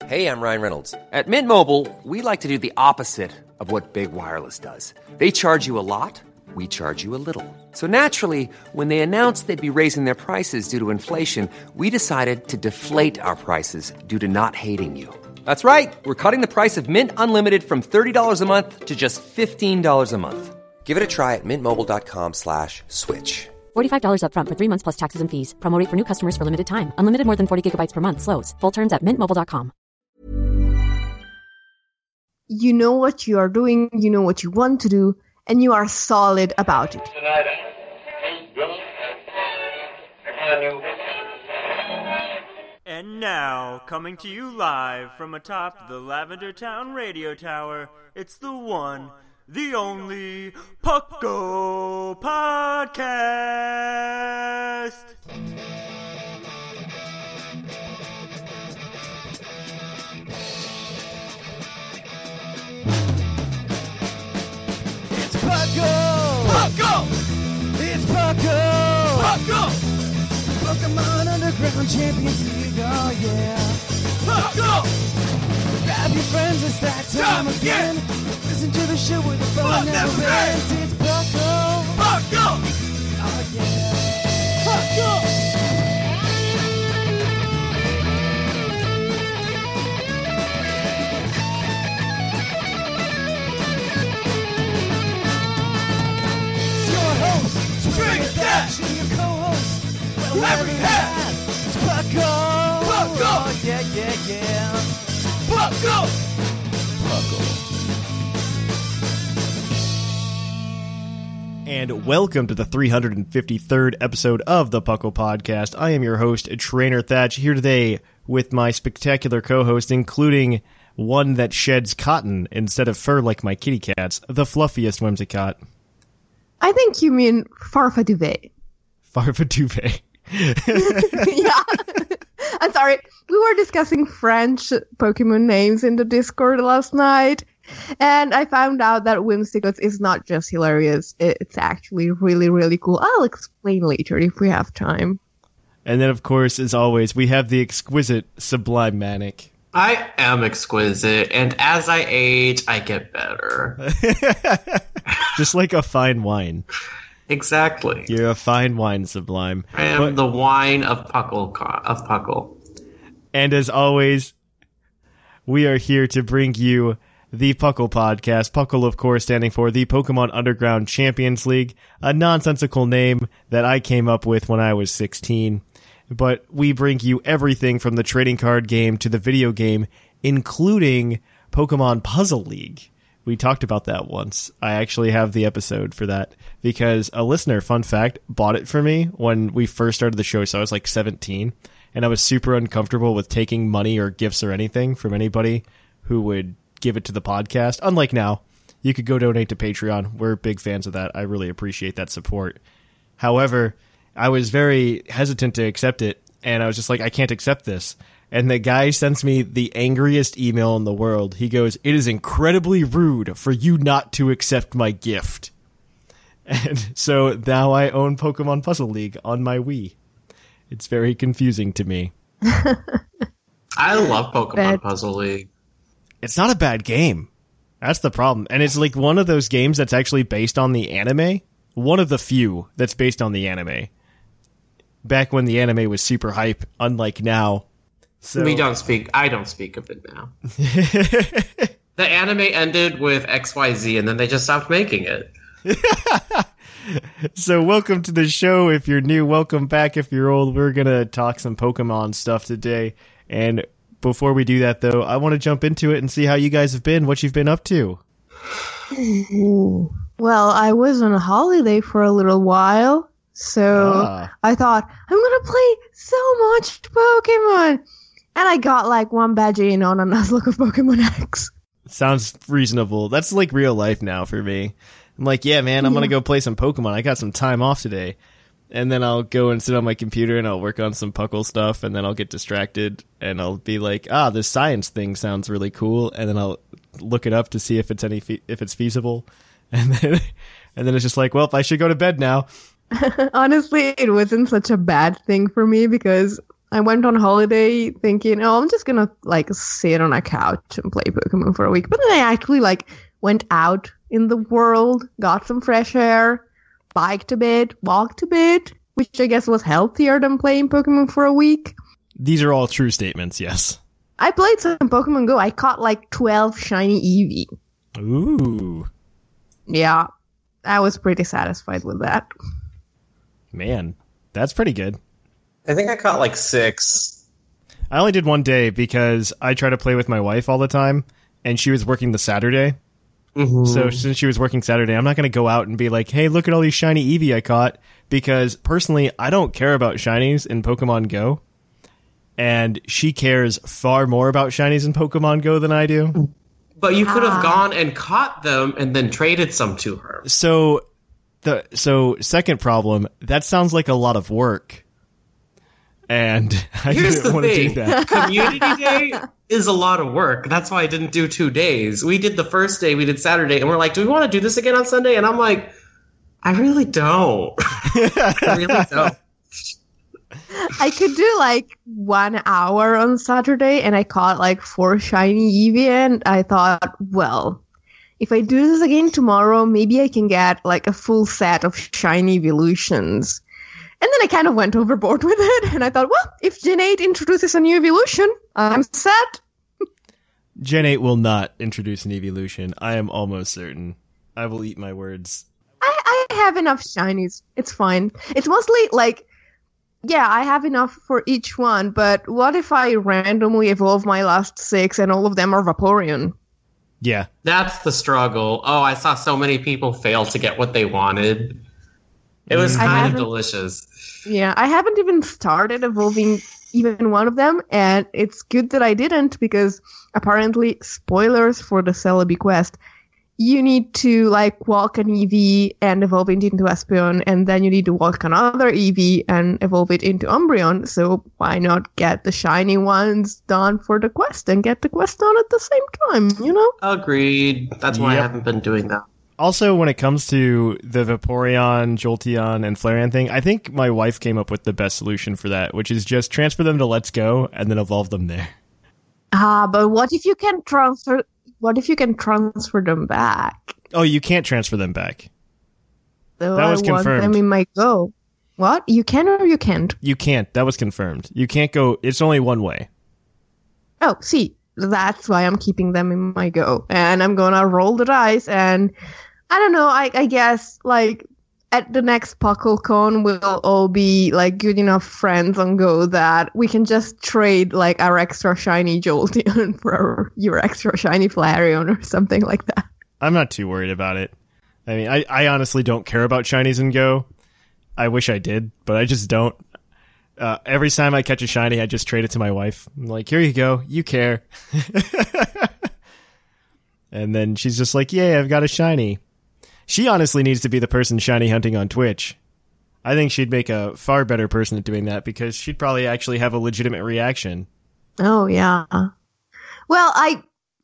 Hey, I'm Ryan Reynolds. At Mint Mobile, we like to do the opposite of what Big Wireless does. They charge you a lot, we charge you a little. So naturally, when they announced they'd be raising their prices due to inflation, we decided to deflate our prices due to not hating you. That's right. We're cutting the price of Mint Unlimited from $30 a month to just $15 a month. Give it a try at mintmobile.com/switch. $45 up front for 3 months plus taxes and fees. Promo rate for new customers for limited time. Unlimited more than 40 gigabytes per month. Slows full terms at mintmobile.com. You know what you are doing, you know what you want to do, and you are solid about it. And now, coming to you live from atop the Lavender Town Radio Tower, it's the one, the only Puckle Podcast! It's Puckle! Puckle! It's Puckle! Puckle! Pokemon Underground Champions League, oh yeah! Puckle! Grab your friends, it's that time again! Listen to the show with the fun never ends. It's Puckle! Puckle! Oh yeah! Puckle! It's your host, Drink That! And your co-host, Larry Hat! It's Puckle! Puckle! Oh yeah, yeah, yeah! Puckle! Puckle! And welcome to the 353rd episode of the Puckle Podcast. I am your host, Trainer Thatch, here today with my spectacular co-host, including one that sheds cotton instead of fur like my kitty cats, the fluffiest Whimsicott. I think you mean Farfaduvet. Farfaduvet. Yeah. I'm sorry. We were discussing French Pokemon names in the Discord last night, and I found out that Whimsicott is not just hilarious. It's actually really, really cool. I'll explain later if we have time. And then, of course, as always, we have the exquisite Sublime Manic. I am exquisite, and as I age, I get better. Just like a fine wine. Exactly. You're a fine wine, Sublime. I am the wine of Puckle. And as always, we are here to bring you the Puckle Podcast. Puckle, of course, standing for the Pokemon Underground Champions League, a nonsensical name that I came up with when I was 16. But we bring you everything from the trading card game to the video game, including Pokemon Puzzle League. We talked about that once. I actually have the episode for that because a listener, fun fact, bought it for me when we first started the show. So I was like 17 and I was super uncomfortable with taking money or gifts or anything from anybody who would give it to the podcast. Unlike now, you could go donate to Patreon. We're big fans of that. I really appreciate that support. However, I was very hesitant to accept it and I was just like, I can't accept this. And the guy sends me the angriest email in the world. He goes, "It is incredibly rude for you not to accept my gift." And so now I own Pokemon Puzzle League on my Wii. It's very confusing to me. I love Pokemon Puzzle League. It's not a bad game. That's the problem. And it's like one of those games that's actually based on the anime. One of the few that's based on the anime. Back when the anime was super hype, unlike now. So, I don't speak of it now. The anime ended with XYZ and then they just stopped making it. So welcome to the show. If you're new, welcome back. If you're old, we're going to talk some Pokemon stuff today. And before we do that, though, I want to jump into it and see how you guys have been, what you've been up to. Ooh. Well, I was on a holiday for a little while, so I thought, I'm going to play so much Pokemon. And I got like one badge in on a Nuzlocke of Pokemon X. Sounds reasonable. That's like real life now for me. I'm like, yeah, man, I'm going to go play some Pokemon. I got some time off today. And then I'll go and sit on my computer and I'll work on some Puckle stuff. And then I'll get distracted and I'll be like, this science thing sounds really cool. And then I'll look it up to see if it's if it's feasible. And then it's just like, well, I should go to bed now. Honestly, it wasn't such a bad thing for me because I went on holiday thinking, oh, I'm just gonna like sit on a couch and play Pokemon for a week. But then I actually like went out in the world, got some fresh air, biked a bit, walked a bit, which I guess was healthier than playing Pokemon for a week. These are all true statements, yes. I played some Pokemon Go. I caught like 12 shiny Eevee. Ooh. Yeah, I was pretty satisfied with that. Man, that's pretty good. I think I caught like 6. I only did one day because I try to play with my wife all the time, and she was working the Saturday. Mm-hmm. So since she was working Saturday, I'm not going to go out and be like, hey, look at all these shiny Eevee I caught, because personally, I don't care about shinies in Pokemon Go, and she cares far more about shinies in Pokemon Go than I do. But you could have gone and caught them and then traded some to her. So second problem, that sounds like a lot of work. And I Here's didn't the want to do thing. that. Community Day is a lot of work. That's why I didn't do 2 days. We did the first day, we did Saturday, and we're like, do we want to do this again on Sunday? And I'm like, I really don't. I really don't. I could do like 1 hour on Saturday, and I caught like 4 shiny Eevee, and I thought, well, if I do this again tomorrow, maybe I can get like a full set of shiny evolutions. And then I kind of went overboard with it, and I thought, well, if Gen 8 introduces a new evolution, I'm set. Gen 8 will not introduce an evolution. I am almost certain. I will eat my words. I have enough shinies. It's fine. It's mostly like, yeah, I have enough for each one, but what if I randomly evolve my last 6 and all of them are Vaporeon? Yeah. That's the struggle. Oh, I saw so many people fail to get what they wanted. It was kind of delicious. Yeah, I haven't even started evolving even one of them, and it's good that I didn't, because apparently, spoilers for the Celebi quest, you need to like walk an Eevee and evolve it into Espeon, and then you need to walk another Eevee and evolve it into Umbreon. So why not get the shiny ones done for the quest and get the quest done at the same time, you know? Agreed. That's why I haven't been doing that. Also, when it comes to the Vaporeon, Jolteon, and Flareon thing, I think my wife came up with the best solution for that, which is just transfer them to Let's Go and then evolve them there. But what if you can transfer? What if you can transfer them back? Oh, you can't transfer them back. So That was I want confirmed. them in my Go. What? You can or you can't? You can't. That was confirmed. You can't go. It's only one way. Oh, see, that's why I'm keeping them in my Go. And I'm gonna roll the dice, and I don't know, I guess, like, at the next PuckleCon, we'll all be, like, good enough friends on Go that we can just trade, like, our extra shiny Jolteon for your extra shiny Flareon or something like that. I'm not too worried about it. I mean, I honestly don't care about shinies in Go. I wish I did, but I just don't. Every time I catch a shiny, I just trade it to my wife. I'm like, here you go. You care. And then she's just like, yay, I've got a shiny. She honestly needs to be the person shiny hunting on Twitch. I think she'd make a far better person at doing that, because she'd probably actually have a legitimate reaction. Oh, yeah. Well, I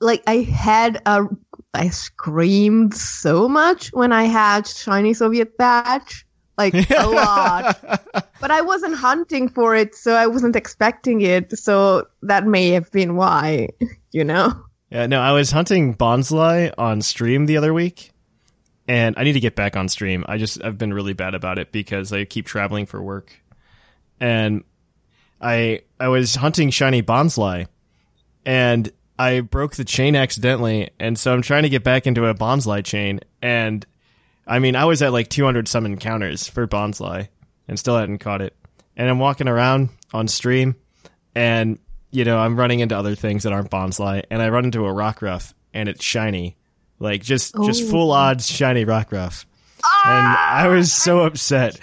screamed so much when I had shiny Soviet badge. Like, a lot. But I wasn't hunting for it, so I wasn't expecting it. So that may have been why, you know? Yeah, no, I was hunting Bonsly on stream the other week, and I need to get back on stream. I've been really bad about it because I keep traveling for work. And I was hunting shiny Bonsly, and I broke the chain accidentally, and so I'm trying to get back into a Bonsly chain, and I mean, I was at like 200 some encounters for Bonsly and still hadn't caught it. And I'm walking around on stream, and, you know, I'm running into other things that aren't Bonsly, and I run into a Rockruff, and it's shiny. Like, just full odds shiny Rockruff. And I was so upset.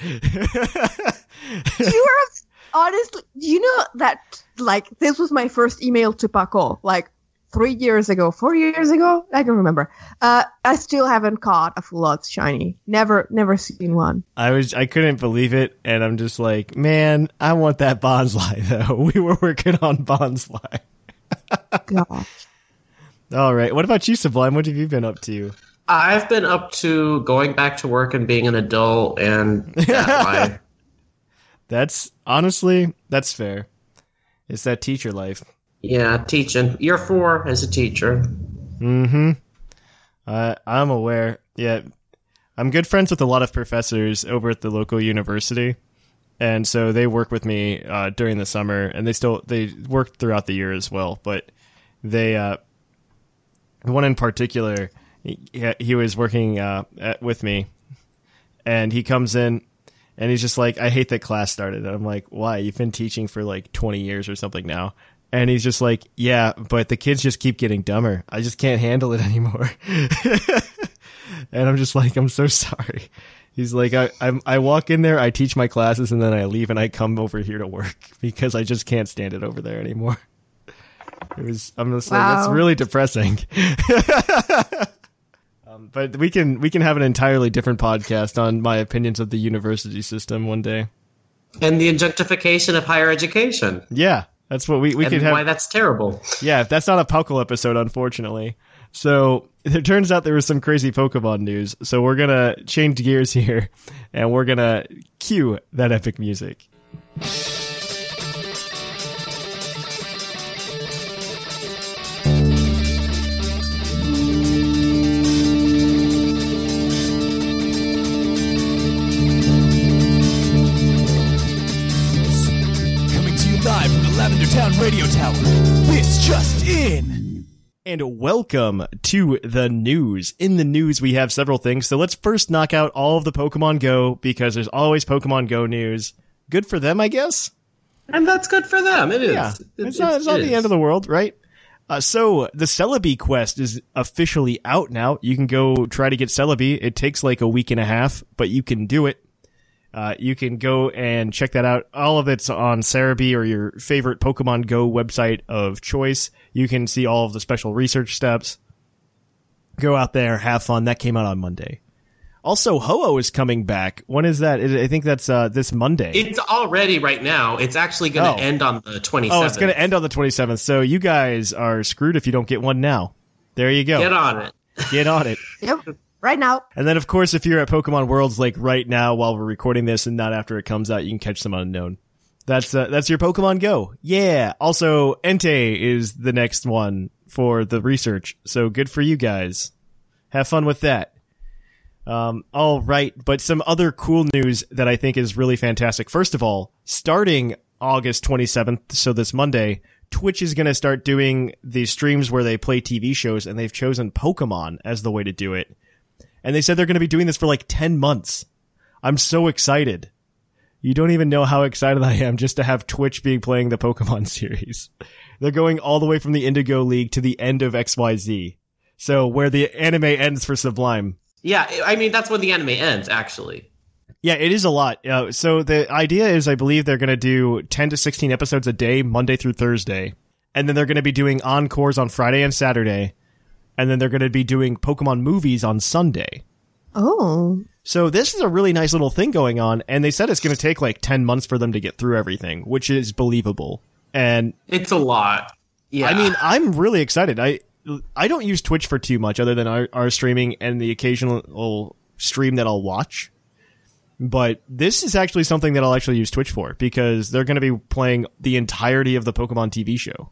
You were, honestly, you know that, like, this was my first email to Paco, like, 3 years ago, 4 years ago? I don't remember. I still haven't caught a full odds shiny. Never seen one. I couldn't believe it, and I'm just like, man, I want that Bonsly, though. We were working on Bonsly. Gosh. All right. What about you, Sublime? What have you been up to? I've been up to going back to work and being an adult, and that life. Honestly, that's fair. It's that teacher life. Yeah, teaching. Year 4 as a teacher. Mm-hmm. I'm aware. Yeah. I'm good friends with a lot of professors over at the local university. And so they work with me during the summer, and they work throughout the year as well. But they, one in particular, he was working with me, and he comes in, and he's just like, I hate that class started. And I'm like, why? You've been teaching for like 20 years or something now. And he's just like, yeah, but the kids just keep getting dumber. I just can't handle it anymore. And I'm just like, I'm so sorry. He's like, I walk in there, I teach my classes, and then I leave, and I come over here to work because I just can't stand it over there anymore. I'm just like, that's really depressing. But we can have an entirely different podcast on my opinions of the university system one day. And the objectification of higher education. Yeah, that's what we could have. Why that's terrible. Yeah, that's not a Puckle episode, unfortunately. So it turns out there was some crazy Pokemon news. So we're going to change gears here, and we're going to cue that epic music. Coming to you live from the Lavender Town Radio Tower. This just in. And welcome to the news. In the news, we have several things. So let's first knock out all of the Pokemon Go, because there's always Pokemon Go news. Good for them, I guess. And that's good for them. It is. Yeah, it's not the end of the world, right? So the Celebi quest is officially out now. You can go try to get Celebi. It takes like a week and a half, but you can do it. You can go and check that out. All of it's on Cerebi or your favorite Pokemon Go website of choice. You can see all of the special research steps. Go out there, have fun. That came out on Monday. Also, Ho-Oh is coming back. When is that? I think that's this Monday. It's already right now. It's actually going to end on the 27th. Oh, it's going to end on the 27th. So you guys are screwed if you don't get one now. There you go. Get on it. Get on it. Yep. Right now. And then, of course, if you're at Pokemon Worlds, like right now while we're recording this and not after it comes out, you can catch some Unknown. That's your Pokemon Go. Yeah. Also, Entei is the next one for the research. So good for you guys. Have fun with that. All right. But some other cool news that I think is really fantastic. First of all, starting August 27th, so this Monday, Twitch is going to start doing the streams where they play TV shows, and they've chosen Pokemon as the way to do it. And they said they're going to be doing this for like 10 months. I'm so excited. You don't even know how excited I am just to have Twitch being playing the Pokemon series. They're going all the way from the Indigo League to the end of XYZ. So where the anime ends for Sublime. Yeah, I mean, that's when the anime ends, actually. Yeah, it is a lot. So the idea is, I believe they're going to do 10 to 16 episodes a day, Monday through Thursday. And then they're going to be doing encores on Friday and Saturday. And then they're going to be doing Pokemon movies on Sunday. Oh. So this is a really nice little thing going on. And they said it's going to take like 10 months for them to get through everything, which is believable. And it's a lot. Yeah. I mean, I'm really excited. I don't use Twitch for too much other than our streaming and the occasional stream that I'll watch. But this is actually something that I'll actually use Twitch for, because they're going to be playing the entirety of the Pokemon TV show.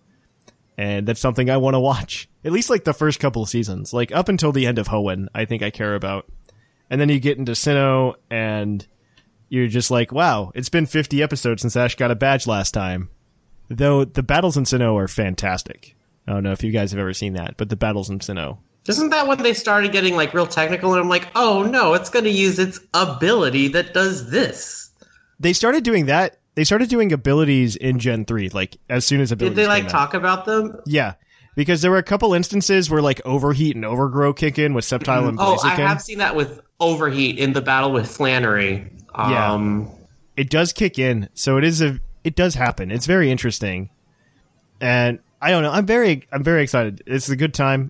And that's something I want to watch. At least like the first couple of seasons. Like up until the end of Hoenn, I think I care about. And then you get into Sinnoh, and you're just like, wow, it's been 50 episodes since Ash got a badge last time. Though the battles in Sinnoh are fantastic. I don't know if you guys have ever seen that, but the battles in Sinnoh. Isn't that when they started getting like real technical? And I'm like, oh no, it's going to use its ability that does this. They started doing that. They started doing abilities in Gen 3, like, as soon as abilities Did they, like, came talk out. About them? Yeah, because there were a couple instances where, like, Overheat and Overgrow kick in with Sceptile and Blaziken. Oh, I have seen that with Overheat in the battle with Flannery. Yeah. It does kick in, so it does happen. It's very interesting. And, I don't know, I'm very excited. It's a good time.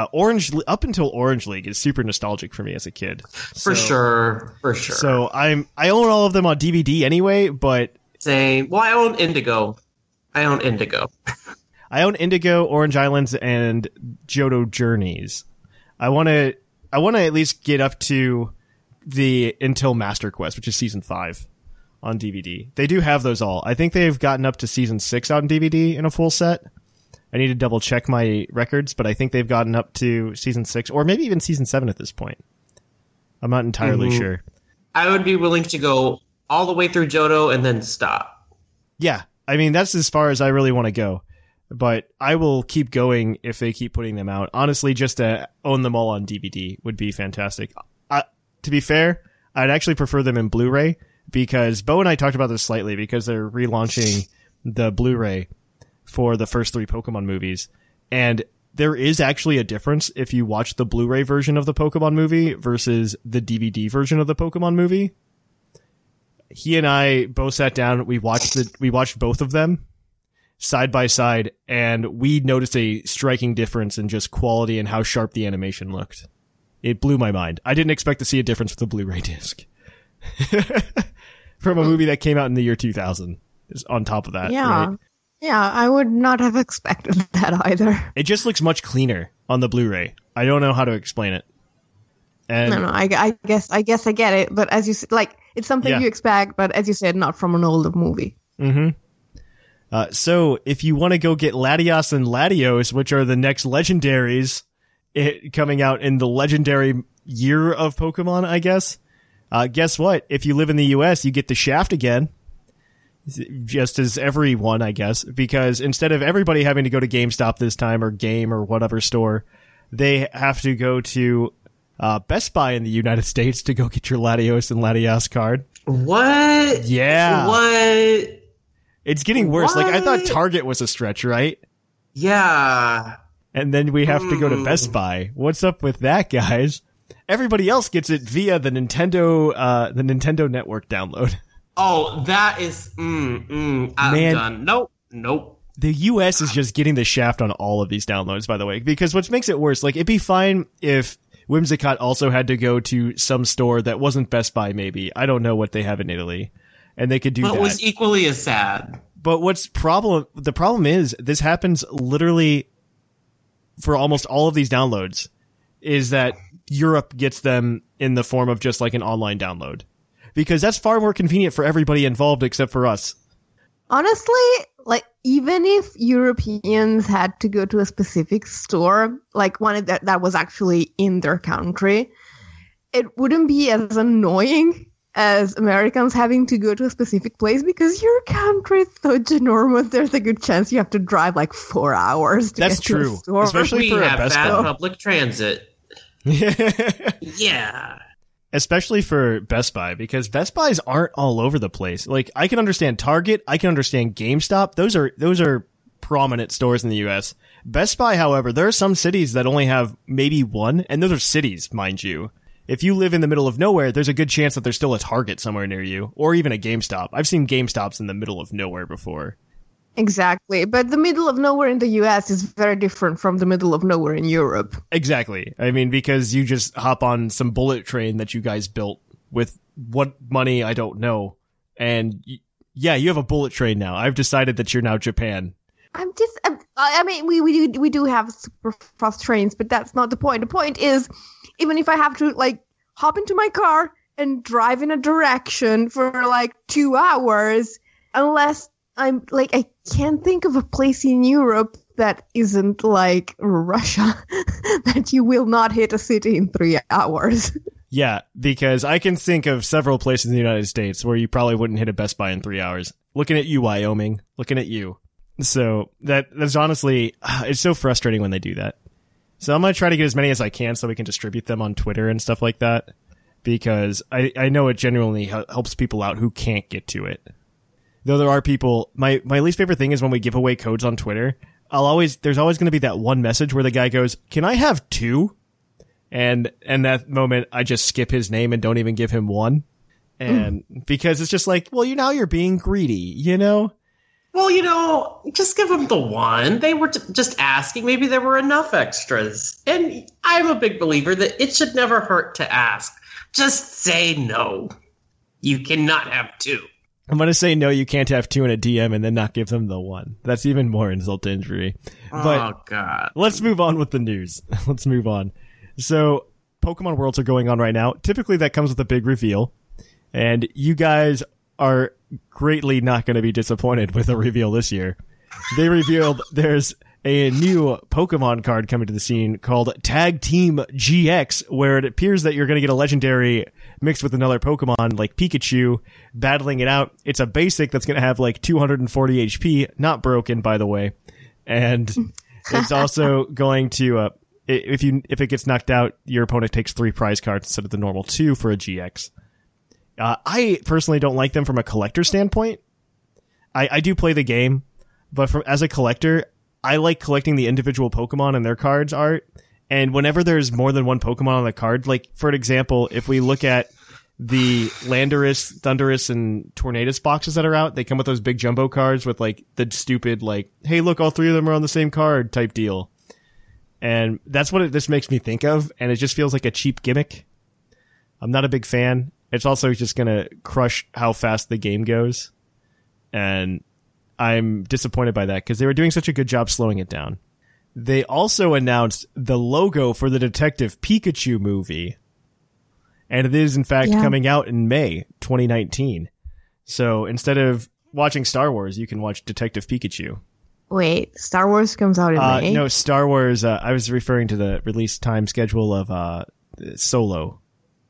Up until Orange League is super nostalgic for me as a kid. For sure. So I own all of them on DVD anyway, but... Same. Well, I own Indigo. I own Indigo, Orange Islands, and Johto Journeys. I want to at least get up to the Until Master Quest, which is Season 5 on DVD. They do have those all. I think they've gotten up to season 6 out on DVD in a full set. I need to double check my records, but I think they've gotten up to season 6 or maybe even season 7 at this point. I'm not entirely sure. I would be willing to go all the way through Johto and then stop. Yeah, I mean, that's as far as I really want to go. But I will keep going if they keep putting them out. Honestly, just to own them all on DVD would be fantastic. To be fair, I'd actually prefer them in Blu-ray because Bo and I talked about this slightly because they're relaunching the Blu-ray for the first 3 Pokemon movies. And there is actually a difference if you watch the Blu-ray version of the Pokemon movie versus the DVD version of the Pokemon movie. He and I both sat down. We watched both of them side by side, and we noticed a striking difference in just quality and how sharp the animation looked. It blew my mind. I didn't expect to see a difference with the Blu-ray disc from a movie that came out in the year 2000. On top of that, yeah, right? Yeah, I would not have expected that either. It just looks much cleaner on the Blu-ray. I don't know how to explain it. And No, I guess I get it, but as you said, like, it's something you expect, but as you said, not from an older movie. Mm-hmm. So if you want to go get Latios and Latios, which are the next legendaries coming out in the legendary year of Pokemon, I guess, guess what? If you live in the US, you get the Shaft again. Just as everyone, I guess, because instead of everybody having to go to GameStop this time or Game or whatever store, they have to go to Best Buy in the United States to go get your Latios and Latios card. What? Yeah. What? It's getting worse. What? Like, I thought Target was a stretch, right? Yeah. And then we have to go to Best Buy. What's up with that, guys? Everybody else gets it via the Nintendo Network download. Oh, that is... I'm Man. done. Nope. The US is just getting the shaft on all of these downloads, by the way, because what makes it worse, like, it'd be fine if Whimsicott also had to go to some store that wasn't Best Buy, maybe. I don't know what they have in Italy. And they could do that. But it was equally as sad. But the problem is, this happens literally for almost all of these downloads, is that Europe gets them in the form of just like an online download. Because that's far more convenient for everybody involved except for us. Honestly, like, even if Europeans had to go to a specific store, like one that was actually in their country, it wouldn't be as annoying as Americans having to go to a specific place because your country is so ginormous. There's a good chance you have to drive like 4 hours to That's get to a true. store. Especially We for a have Best bad Buy. public transit. Yeah. Especially for Best Buy, because Best Buys aren't all over the place. Like, I can understand Target, I can understand GameStop. Those are prominent stores in the US. Best Buy, however, there are some cities that only have maybe one, and those are cities, mind you. If you live in the middle of nowhere, there's a good chance that there's still a Target somewhere near you, or even a GameStop. I've seen GameStops in the middle of nowhere before. Exactly. But the middle of nowhere in the US is very different from the middle of nowhere in Europe. Exactly. I mean, because you just hop on some bullet train that you guys built with what money, I don't know. And yeah, you have a bullet train now. I've decided that you're now Japan. I mean, we do have super fast trains, but that's not the point. The point is, even if I have to, like, hop into my car and drive in a direction for, like, 2 hours, unless I'm, like, I can't think of a place in Europe that isn't, like, Russia, that you will not hit a city in 3 hours. Yeah, because I can think of several places in the United States where you probably wouldn't hit a Best Buy in 3 hours. Looking at you, Wyoming. Looking at you. So that's honestly, it's so frustrating when they do that. So I'm going to try to get as many as I can so we can distribute them on Twitter and stuff like that, because I know it genuinely helps people out who can't get to it. Though there are people, my least favorite thing is when we give away codes on Twitter, there's always going to be that one message where the guy goes, "Can I have 2?" And that moment I just skip his name and don't even give him 1. And because it's just like, well, you're being greedy, you know? Well, just give them the 1. They were just asking. Maybe there were enough extras. And I'm a big believer that it should never hurt to ask. Just say no. You cannot have 2. I'm going to say no, you can't have 2 in a DM and then not give them the 1. That's even more insult to injury. But Oh, God. let's move on with the news. Let's move on. So, Pokemon Worlds are going on right now. Typically, that comes with a big reveal. And you guys are greatly not going to be disappointed with the reveal this year. They revealed there's a new Pokemon card coming to the scene called Tag Team GX, where it appears that you're going to get a legendary mixed with another Pokemon like Pikachu, battling it out. It's a basic that's going to have like 240 HP, not broken, by the way. And it's also going to, if it gets knocked out, your opponent takes 3 prize cards instead of the normal 2 for a GX. I personally don't like them from a collector standpoint. I do play the game, but as a collector, I like collecting the individual Pokemon and their cards art. And whenever there's more than one Pokemon on the card, like, for an example, if we look at the Landorus, Thundurus, and Tornadus boxes that are out, they come with those big jumbo cards with, like, the stupid, like, hey, look, all 3 of them are on the same card type deal. And that's what this makes me think of, and it just feels like a cheap gimmick. I'm not a big fan. It's also just going to crush how fast the game goes. And I'm disappointed by that, because they were doing such a good job slowing it down. They also announced the logo for the Detective Pikachu movie. And it is, in fact, coming out in May 2019. So instead of watching Star Wars, you can watch Detective Pikachu. Wait, Star Wars comes out in May? No, Star Wars, I was referring to the release time schedule of Solo.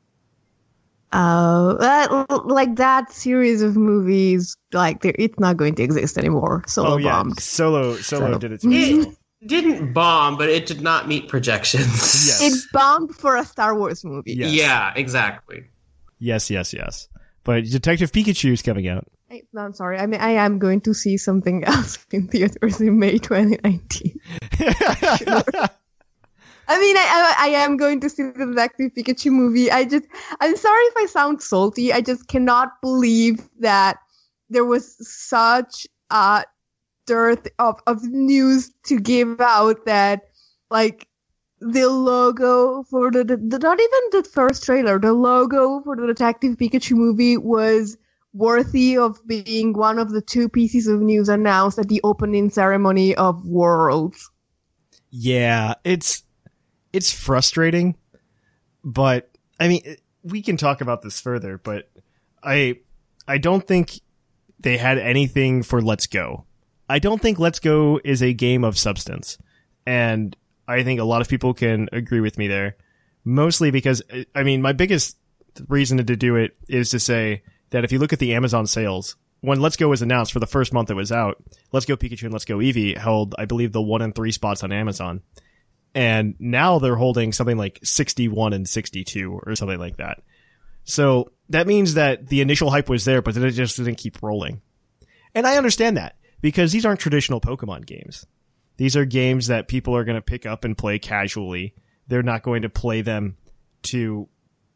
Like that series of movies, like it's not going to exist anymore. Solo bombed. Solo did it too. It didn't bomb, but it did not meet projections. Yes. It bombed for a Star Wars movie. Yes. Yeah, exactly. Yes. But Detective Pikachu is coming out. No, I'm sorry. I mean, I am going to see something else in theaters in May 2019. I mean, I am going to see the Detective Pikachu movie. I'm sorry if I sound salty. I just cannot believe that there was such a dearth of news to give out that, like, the logo for the not even the first trailer, the logo for the Detective Pikachu movie was worthy of being one of the 2 pieces of news announced at the opening ceremony of Worlds. Yeah, it's frustrating, but I mean, we can talk about this further, but I don't think they had anything for Let's Go. I don't think Let's Go is a game of substance, and I think a lot of people can agree with me there, mostly because, I mean, my biggest reason to do it is to say that if you look at the Amazon sales, when Let's Go was announced for the first month it was out, Let's Go Pikachu and Let's Go Eevee held, I believe, the 1 and 3 spots on Amazon. And now they're holding something like 61 and 62 or something like that. So that means that the initial hype was there, but then it just didn't keep rolling. And I understand that, because these aren't traditional Pokemon games. These are games that people are going to pick up and play casually. They're not going to play them to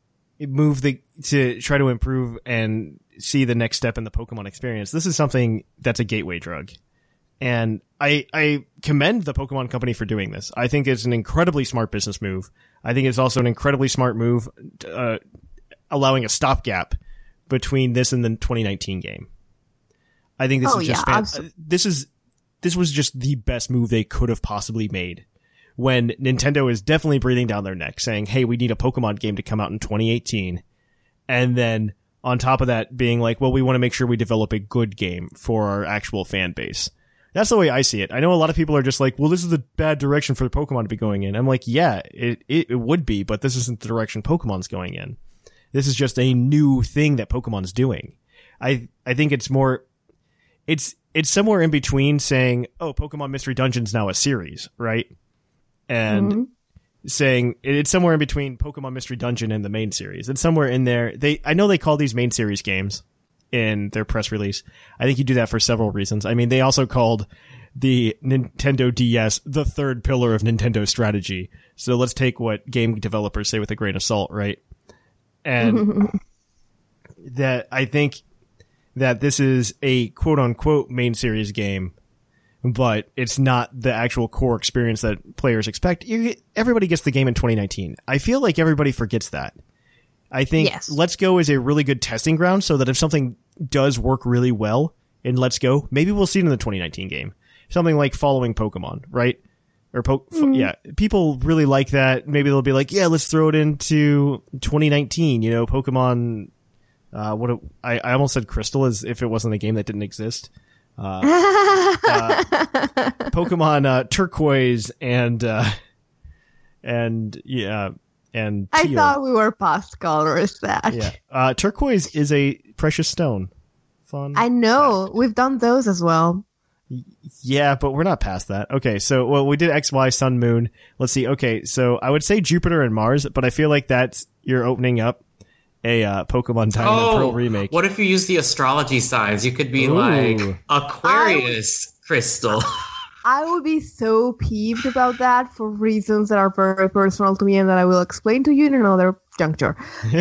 try to improve and see the next step in the Pokemon experience. This is something that's a gateway drug. And I commend the Pokemon Company for doing this. I think it's an incredibly smart business move. I think it's also an incredibly smart move, allowing a stopgap between this and the 2019 game. I think this this was just the best move they could have possibly made, when Nintendo is definitely breathing down their neck, saying, hey, we need a Pokemon game to come out in 2018. And then on top of that being like, well, we want to make sure we develop a good game for our actual fan base. That's the way I see it. I know a lot of people are just like, well, this is the bad direction for the Pokemon to be going in. I'm like, yeah, it would be, but this isn't the direction Pokemon's going in. This is just a new thing that Pokemon's doing. I think it's more, it's somewhere in between saying, oh, Pokemon Mystery Dungeon's now a series, right? And saying it's somewhere in between Pokemon Mystery Dungeon and the main series. It's somewhere in there. I know they call these main series games in their press release. I think you do that for several reasons. I mean, they also called the Nintendo DS the third pillar of Nintendo strategy. So let's take what game developers say with a grain of salt, right? And that I think that this is a quote unquote main series game, but it's not the actual core experience that players expect. Everybody gets the game in 2019. I feel like everybody forgets that. I think Let's Go is a really good testing ground, so that if something does work really well in Let's Go, maybe we'll see it in the 2019 game. Something like following Pokemon, right? Or yeah, people really like that. Maybe they'll be like, yeah, let's throw it into 2019, Pokemon I almost said Crystal as if it wasn't a game that didn't exist. Pokemon Turquoise and Teal. I thought we were past colors. That Turquoise is a precious stone. Fun. I know we've done those as well. Yeah, but we're not past that. Okay, so we did X, Y, Sun, Moon. Let's see. Okay, so I would say Jupiter and Mars, but I feel like you're opening up a Pokemon Diamond and Pearl remake. What if you use the astrology signs? You could be like Aquarius crystal. I would be so peeved about that for reasons that are very personal to me and that I will explain to you in another juncture.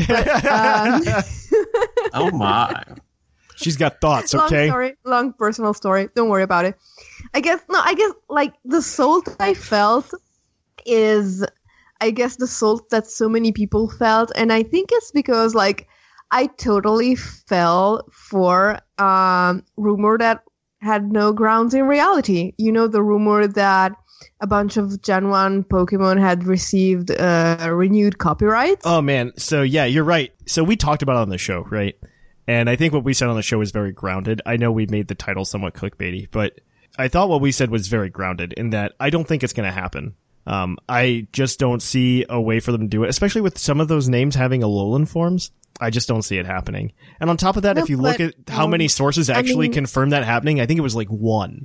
But, oh my. She's got thoughts, okay? Long personal story. Don't worry about it. I guess like the salt I felt is, I guess, the salt that so many people felt. And I think it's because like I totally fell for rumor that had no grounds in reality. You know, the rumor that a bunch of Gen 1 Pokemon had received renewed copyrights. Oh, man. So, yeah, you're right. So we talked about it on the show, right? And I think what we said on the show was very grounded. I know we made the title somewhat clickbaity, but I thought what we said was very grounded in that I don't think it's going to happen. I just don't see a way for them to do it, especially with some of those names having Alolan forms. I just don't see it happening. And on top of that, if you look at how many sources actually confirmed that happening, I think it was like one.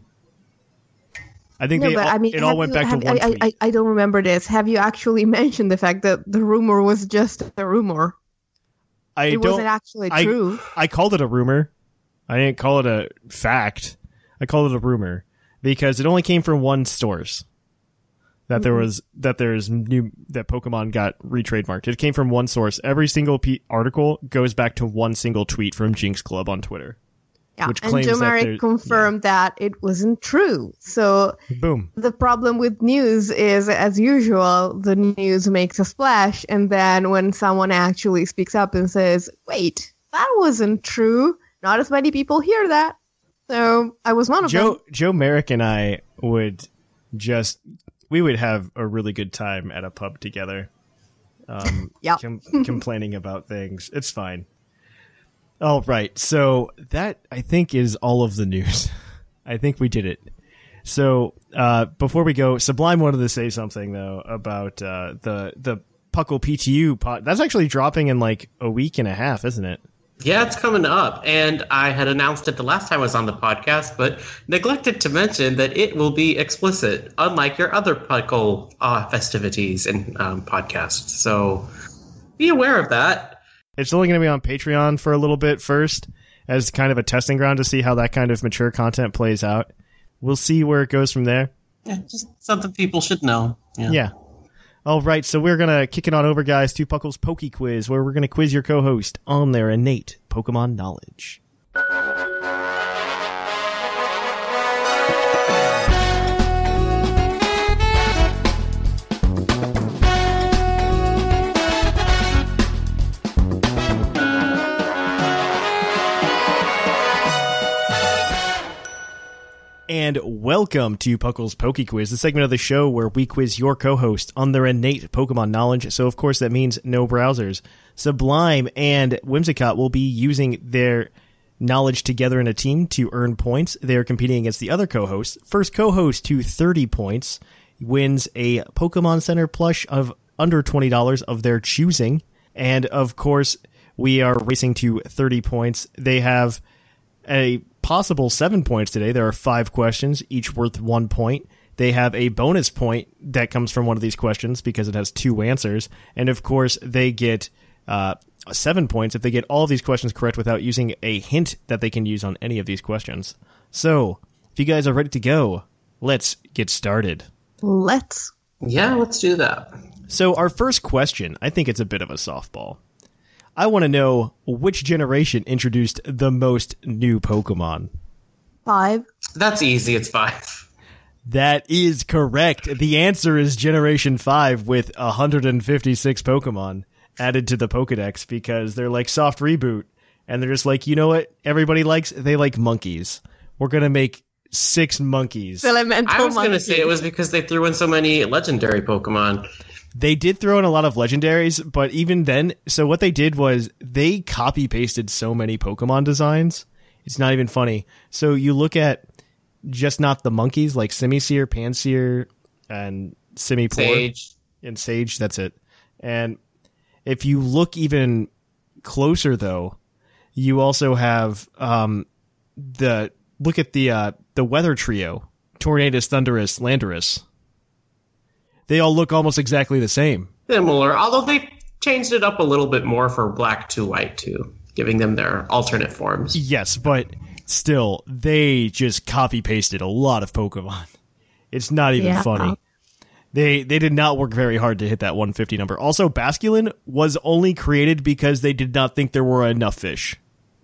I think it all went back to one tweet. I don't remember this. Have you actually mentioned the fact that the rumor was just a rumor? It wasn't actually true. I called it a rumor. I didn't call it a fact. I called it a rumor because it only came from one source. That there's that Pokemon got retrademarked. It came from one source. Every single article goes back to one single tweet from Jinx Club on Twitter. Yeah, which claims and Joe Merrick confirmed that it wasn't true. So boom. The problem with news is, as usual, the news makes a splash, and then when someone actually speaks up and says, "Wait, that wasn't true," not as many people hear that. So I was one of them. Joe Merrick and I would we would have a really good time at a pub together, complaining about things. It's fine. All right, so that, I think, is all of the news. I think we did it. So before we go, Sublime wanted to say something, though, about the Puckle PTU pod. That's actually dropping in like a week and a half, isn't it? Yeah, it's coming up, and I had announced it the last time I was on the podcast, but neglected to mention that it will be explicit, unlike your other Puckle festivities and podcasts. So be aware of that. It's only going to be on Patreon for a little bit first, as kind of a testing ground to see how that kind of mature content plays out. We'll see where it goes from there. Yeah, just something people should know. Yeah. All right, so we're going to kick it on over, guys, to Puckle's Poke Quiz, where we're going to quiz your co-host on their innate Pokemon knowledge. And welcome to Puckle's Poke Quiz, the segment of the show where we quiz your co-host on their innate Pokemon knowledge. So, of course, that means no browsers. Sublime and Whimsicott will be using their knowledge together in a team to earn points. They are competing against the other co-hosts. First co-host to 30 points wins a Pokemon Center plush of under $20 of their choosing. And, of course, we are racing to 30 points. They have a possible 7 points today. There are 5 questions, each worth 1 point. They have a bonus point that comes from one of these questions because it has 2 answers. And of course, they get 7 points if they get all of these questions correct without using a hint that they can use on any of these questions. So, if you guys are ready to go, let's get started. Let's do that. So, our first question, I think it's a bit of a softball. I want to know which generation introduced the most new Pokemon. 5. That's easy. It's 5. That is correct. The answer is Generation 5 with 156 Pokemon added to the Pokedex because they're like soft reboot. And they're just like, you know what everybody likes? They like monkeys. We're going to make 6 monkeys. Elemental I was going to say it was because they threw in so many legendary Pokemon. They did throw in a lot of legendaries, but even then, so what they did was they copy-pasted so many Pokemon designs. It's not even funny. So you look at just not the monkeys, like Simisear, Pansear, and Simipour. Sage. And Sage, that's it. And if you look even closer, though, you also have look at the weather trio, Tornadus, Thundurus, Landorus. They all look almost exactly the same. Similar, although they changed it up a little bit more for Black 2 White 2, giving them their alternate forms. Yes, but still, they just copy-pasted a lot of Pokemon. It's not even funny. They did not work very hard to hit that 150 number. Also, Basculin was only created because they did not think there were enough fish.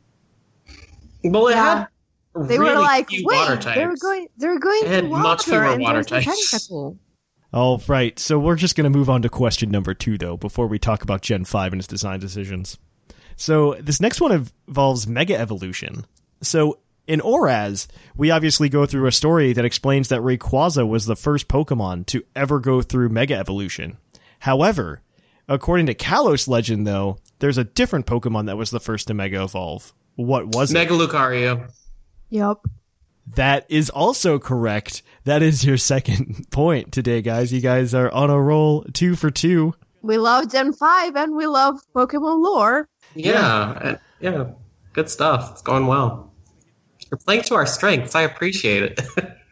Well, it had They really were like, few wait, water types. they're going It had to much water, fewer and water there's the types. tentacle. All right, so we're just going to move on to question number 2, though, before we talk about Gen 5 and its design decisions. So this next one involves Mega Evolution. So in ORAS, we obviously go through a story that explains that Rayquaza was the first Pokemon to ever go through Mega Evolution. However, according to Kalos legend, though, there's a different Pokemon that was the first to Mega Evolve. What was it? Mega Lucario. Yep. That is also correct. That is your second point today, guys. You guys are on a roll, 2 for 2. We love Gen 5 and we love Pokemon lore. Yeah. Good stuff. It's going well. You're playing to our strengths. I appreciate it.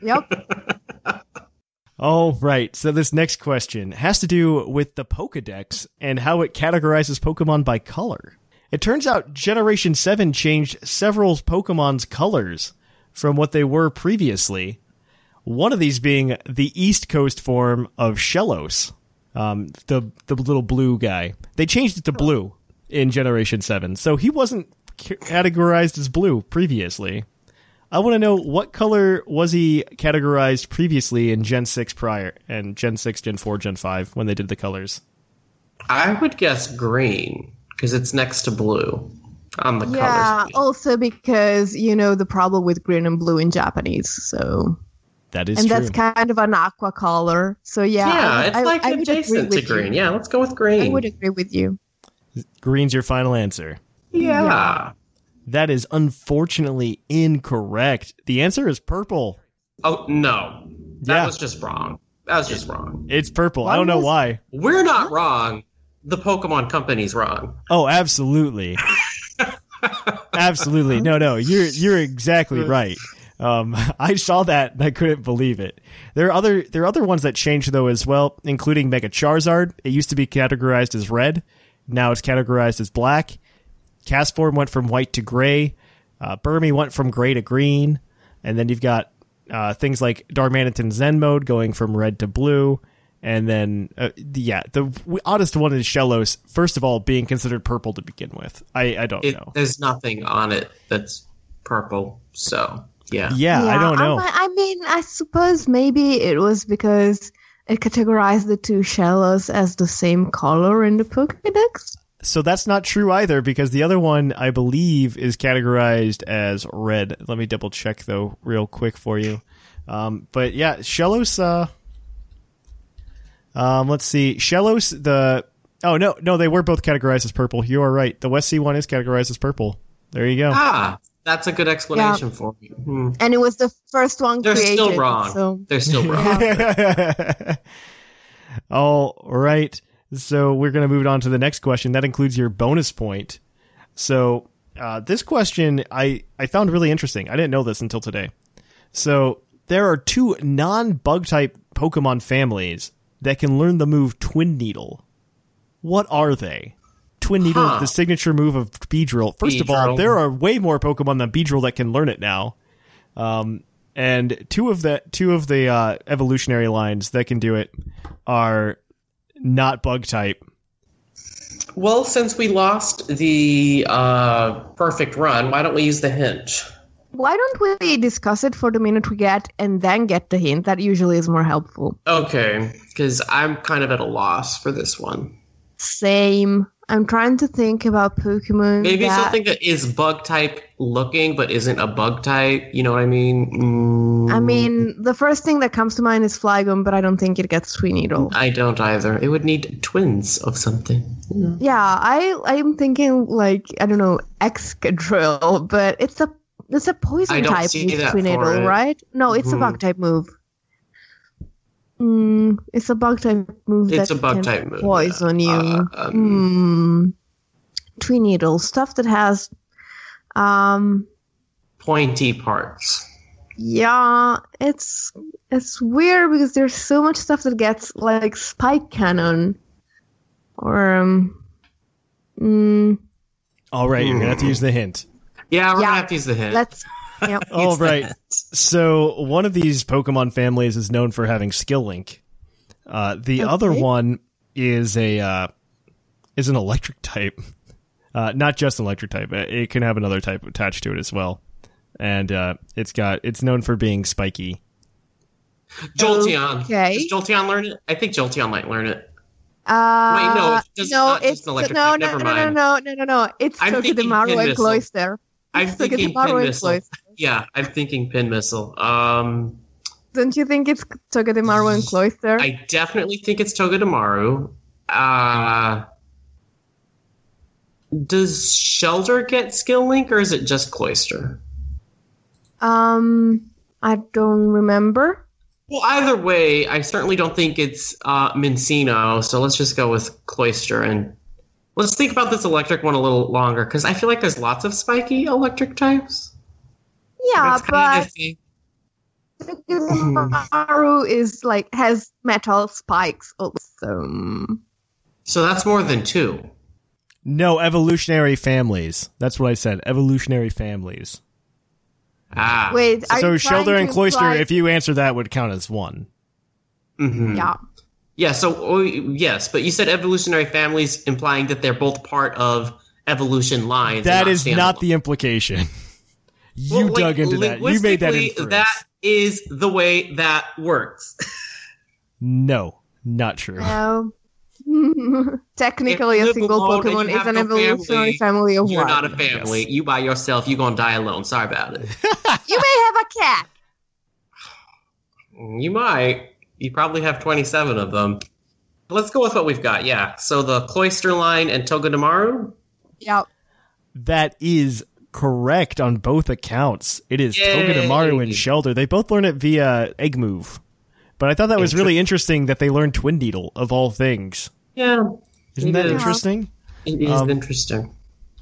Yep. All right, so this next question has to do with the Pokedex and how it categorizes Pokemon by color. It turns out Generation 7 changed several Pokemon's colors from what they were previously. One of these being the East Coast form of Shellos, the little blue guy. They changed it to blue in Generation 7, so he wasn't categorized as blue previously. I want to know, what color was he categorized previously in Gen 6 prior, and Gen 6, Gen 4, Gen 5, when they did the colors? I would guess green, because it's next to blue on the colors. Yeah, also because, the problem with green and blue in Japanese, so... That is and true. that's kind of an aqua color, so yeah. It's like adjacent to green. Yeah, let's go with green. I would agree with you. Green's your final answer. Yeah. That is unfortunately incorrect. The answer is purple. Oh, no. That Yeah. was just wrong. That was just wrong. It's purple. I don't know why. We're not wrong. The Pokemon Company's wrong. Oh, absolutely. Absolutely. No, you're exactly right. I saw that and I couldn't believe it. There are other ones that changed though as well, including Mega Charizard. It used to be categorized as red. Now it's categorized as black. Castform went from white to gray. Burmy went from gray to green. And then you've got things like Darmanitan Zen mode going from red to blue. And then, the oddest one is Shellos, first of all, being considered purple to begin with. I don't know. There's nothing on it that's purple, so, yeah. Yeah, I don't know. I suppose maybe it was because it categorized the two Shellos as the same color in the Pokédex. So that's not true either, because the other one, I believe, is categorized as red. Let me double check, though, real quick for you. But yeah, Shellos, let's see. Shellos, no, they were both categorized as purple. You are right. The West Sea one is categorized as purple. There you go. That's a good explanation for you. And it was the first one They're created. still wrong. So. They're still wrong. All right. So we're going to move on to the next question. That includes your bonus point. So this question I found really interesting. I didn't know this until today. So there are 2 non-bug type Pokemon families that can learn the move Twin Needle. What are they? Twin Needle is the signature move of Beedrill. First of all, there are way more Pokemon than Beedrill that can learn it now. And two of the evolutionary lines that can do it are not bug type. Well, since we lost the perfect run, why don't we use the hint? Why don't we discuss it for the minute we get and then get the hint? That usually is more helpful. Okay, because I'm kind of at a loss for this one. Same. I'm trying to think about Pokemon. Maybe something that is bug type looking, but isn't a bug type. You know what I mean? I mean, the first thing that comes to mind is Flygon, but I don't think it gets Tweedle. I don't either. It would need twins of something. Yeah, I'm thinking like, I don't know, Excadrill, but it's a poison I don't type see with that for Tweedle, it. right? No, it's a bug type move. It's a bug type move. It's that a bug can type move. poison you. Tweedle, stuff that has, Pointy parts. yeah, it's weird because there's so much stuff that gets like Spike Cannon, or All right, you're going to have to use the hint. Yeah, we're Yeah. gonna have to use the hint. let's. Yep. All right. So one of these Pokemon families is known for having Skill Link. The other one is an electric type. Not just an electric type. It can have another type attached to it as well. And it's known for being spiky. Jolteon. Okay. Does Jolteon learn it? I think Jolteon might learn it. No, not just it's an electric no, type. no, Never no, mind. no. It's I'm thinking Togedemaru Pin and Missile. Cloyster. I'm It's thinking Togedemaru Pin and Missile. Cloyster. Yeah, I'm thinking Pin Missile. Don't you think it's Togedemaru and Cloyster? I definitely think it's Togedemaru. Does Shelter get Skill Link, or is it just Cloyster? I don't remember. Well, either way, I certainly don't think it's Mincino, so let's just go with Cloyster. And let's think about this electric one a little longer, because I feel like there's lots of spiky electric types. Yeah, That's kind but of the- Togedemaru is like has metal spikes also. So that's more than two. No, evolutionary families. That's what I said. Evolutionary families. Ah. Wait, are So you Shelter trying and to Cloyster, imply- if you answer that, would count as one. Mhm. Yeah. Yeah, so yes, but you said evolutionary families, implying that they're both part of evolution lines. That and is not standalone. the implication. You Well, like, dug into that. You made that linguistically, inference. that is the way that works. No, not true. No. Technically, If a you single live alone and Pokemon you is have an no evolutionary family of You're one. not a family. You by yourself. You're gonna die alone. Sorry about it. You may have a cat. You might. You probably have 27 of them. Let's go with what we've got. Yeah. So the Cloyster line and Togedemaru. Yep. That is correct on both accounts. It is Yay. Togedemaru and Shelter. They both learn it via Egg Move. But I thought that was really interesting that they learned Twin Needle, of all things. Yeah. Isn't that is. interesting? It is interesting.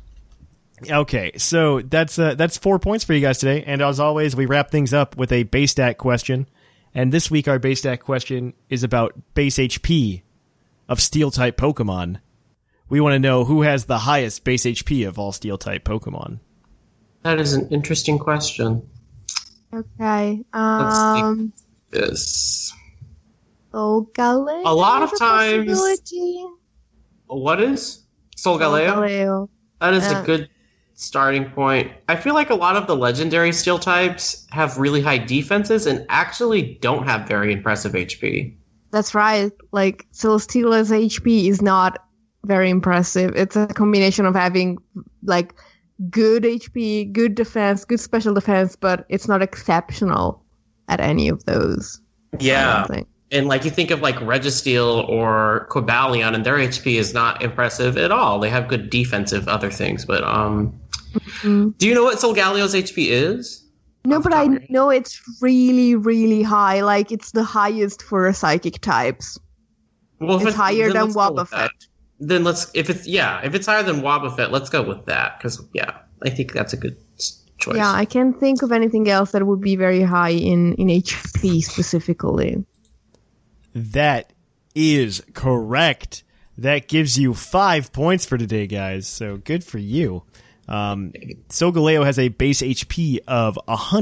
Okay, so that's 4 points for you guys today. And as always, we wrap things up with a base stat question. And this week, our base stat question is about base HP of Steel-type Pokemon. We want to know who has the highest base HP of all Steel-type Pokemon. That is an interesting question. Okay. Let's Yes. Solgaleo. A lot of is times- possibility. What is Solgaleo? Solgaleo. That is Yeah. a good starting point. I feel like a lot of the legendary steel types have really high defenses and actually don't have very impressive HP. That's right. Like Celesteela's HP is not very impressive. It's a combination of having like good HP, good defense, good special defense, but it's not exceptional at any of those. I Yeah. don't think. And like you think of like Registeel or Cobalion, and their HP is not impressive at all. They have good defensive other things, but do you know what Solgaleo's HP is? No, Off the but top I of your head. know it's really, really high. Like it's the highest for psychic types. Well, It's higher then than let's go with Wobbuffet. that. Then if it's higher than Wobbuffet, let's go with that because I think that's a good choice. Yeah, I can't think of anything else that would be very high in HP specifically. That is correct. That gives you 5 points for today, guys. So good for you. Solgaleo has a base HP of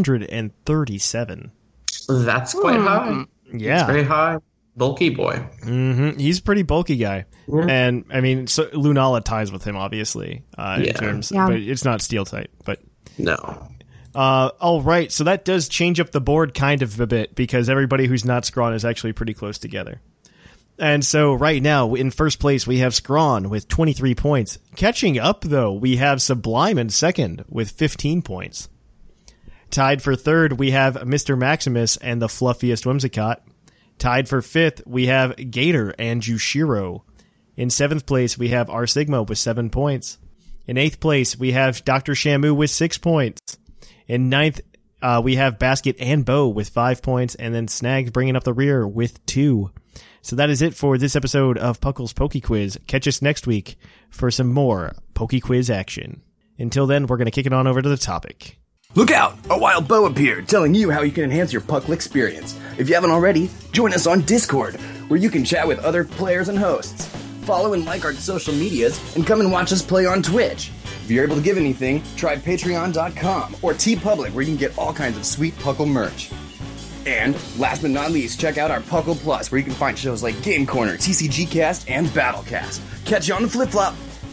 137. That's quite high. Yeah. Very high. Bulky boy. He's a pretty bulky guy. Yeah. And, I mean, so Lunala ties with him, obviously, in Yeah. terms, Yeah. but it's not steel type. But, No. all right, so that does change up the board kind of a bit because everybody who's not Scrawn is actually pretty close together. And so right now, in first place, we have Scrawn with 23 points. Catching up, though, we have Sublime in second with 15 points. Tied for third, we have Mr. Maximus and the Fluffiest Whimsicott. Tied for fifth, we have Gator and Jushiro. In seventh place, we have R Sigma with 7 points. In eighth place, we have Dr. Shamu with 6 points. In ninth, we have Basket and Bo with 5 points, and then Snags bringing up the rear with 2. So that is it for this episode of Puckle's Poke Quiz. Catch us next week for some more Poke Quiz action. Until then, we're going to kick it on over to the topic. Look out! A wild bow appeared, telling you how you can enhance your Puckle experience. If you haven't already, join us on Discord, where you can chat with other players and hosts. Follow and like our social medias, and come and watch us play on Twitch. If you're able to give anything, try Patreon.com or TeePublic, where you can get all kinds of sweet Puckle merch. And, last but not least, check out our Puckle Plus, where you can find shows like Game Corner, TCG Cast, and Battlecast. Catch you on the flip-flop!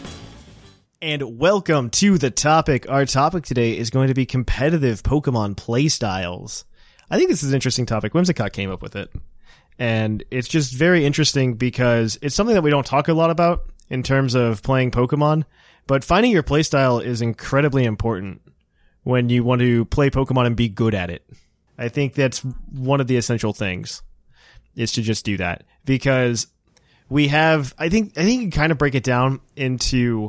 And welcome to the topic. Our topic today is going to be competitive Pokemon playstyles. I think this is an interesting topic. Whimsicott came up with it. And it's just very interesting because it's something that we don't talk a lot about in terms of playing Pokemon. But finding your playstyle is incredibly important when you want to play Pokemon and be good at it. I think that's one of the essential things, is to just do that. Because we have, I think you can kind of break it down into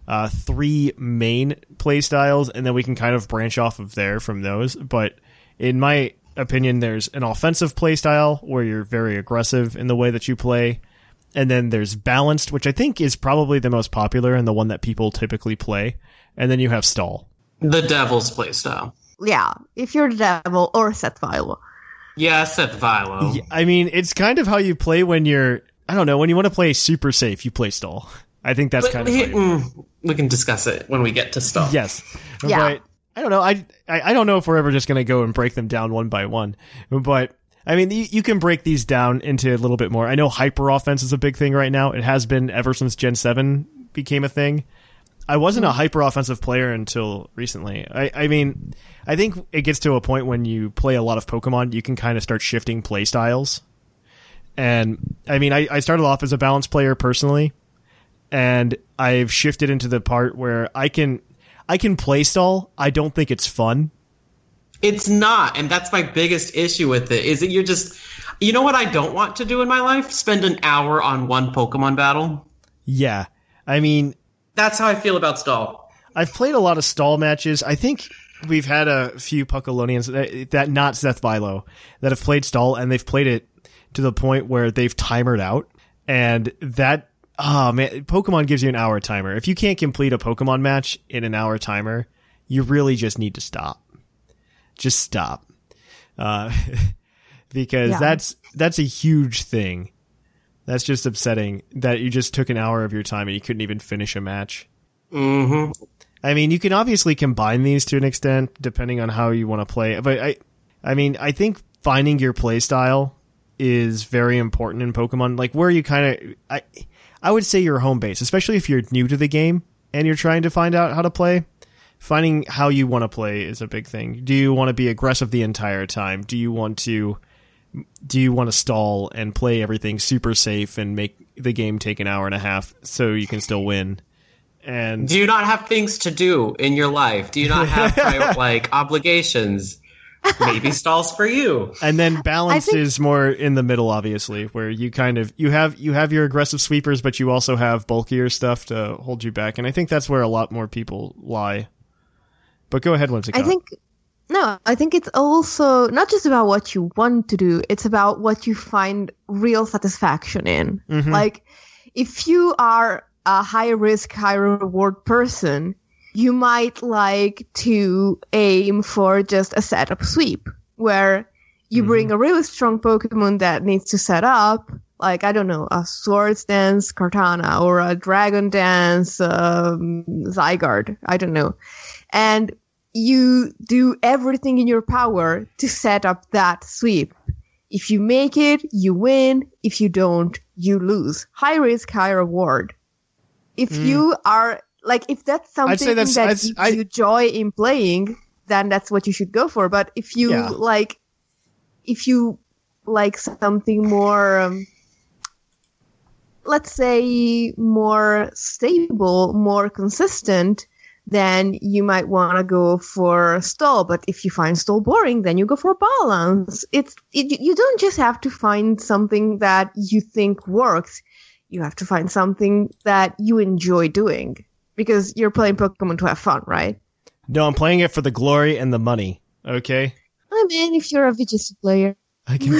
3 main playstyles, and then we can kind of branch off of there from those. But in my opinion, there's an offensive playstyle where you're very aggressive in the way that you play. And then there's balanced, which I think is probably the most popular and the one that people typically play. And then you have stall. The Devil's playstyle. Yeah, if you're the Devil or Seth Vilo. Yeah, Seth Vilo. Yeah, I mean, it's kind of how you play when you're, I don't know, when you want to play super safe, you play stall. I think that's kind of how you we can discuss it when we get to stall. Yes. Yeah. But I don't know. I don't know if we're ever just going to go and break them down one by one. But, I mean, you can break these down into a little bit more. I know hyper offense is a big thing right now. It has been ever since Gen 7 became a thing. I wasn't a hyper offensive player until recently. I mean, I think it gets to a point when you play a lot of Pokemon, you can kind of start shifting play styles. And I mean, I started off as a balanced player personally, and I've shifted into the part where I can play stall. I don't think it's fun. It's not, and that's my biggest issue with it, is that you're just, you know what I don't want to do in my life? Spend an hour on one Pokemon battle. Yeah. I mean, that's how I feel about stall. I've played a lot of stall matches. I think we've had a few Puckalonians that not Seth Vilo that have played stall, and they've played it to the point where they've timered out. And that, oh man, Pokemon gives you an hour timer. If you can't complete a Pokemon match in an hour timer, you really just need to stop. Just stop. Because that's a huge thing. That's just upsetting that you just took an hour of your time and you couldn't even finish a match. Mm-hmm. I mean, you can obviously combine these to an extent, depending on how you want to play. But I mean, I think finding your play style is very important in Pokemon. Like, where you kind of, I would say your home base, especially if you're new to the game and you're trying to find out how to play. Finding how you want to play is a big thing. Do you want to be aggressive the entire time? Do you want to stall and play everything super safe and make the game take an hour and a half so you can still win? And do you not have things to do in your life? Do you not have obligations? Maybe stalls for you. And then balance is more in the middle, obviously, where you kind of you have your aggressive sweepers, but you also have bulkier stuff to hold you back. And I think that's where a lot more people lie. But go ahead, Whimsicott. I think it's also not just about what you want to do, it's about what you find real satisfaction in. Mm-hmm. Like, if you are a high risk, high reward person, you might like to aim for just a setup sweep, where you bring a really strong Pokemon that needs to set up, like, I don't know, a Swords Dance Kartana or a Dragon Dance Zygarde, I don't know. And you do everything in your power to set up that sweep. If you make it, you win. If you don't, you lose. High risk, high reward. If you are, like, if that's something you joy in playing, then that's what you should go for. But if you like something more, let's say, more stable, more consistent, then you might want to go for stall. But if you find stall boring, then you go for balance. You don't just have to find something that you think works. You have to find something that you enjoy doing, because you're playing Pokemon to have fun, right? No, I'm playing it for the glory and the money. Okay. I mean, if you're a VGC player, I can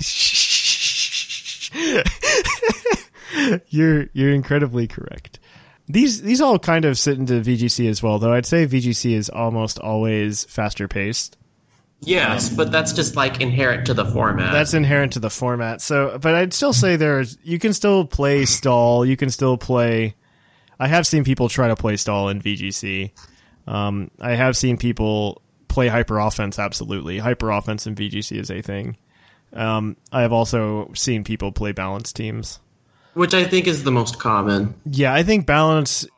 be. You're incredibly correct. These all kind of sit into VGC as well, though I'd say VGC is almost always faster paced. Yes, but that's just like inherent to the format. That's inherent to the format. So, but I'd still say you can still play stall. You can still play. I have seen people try to play stall in VGC. I have seen people play hyper offense. Absolutely, hyper offense in VGC is a thing. I have also seen people play balance teams, which I think is the most common. Yeah, I think balance.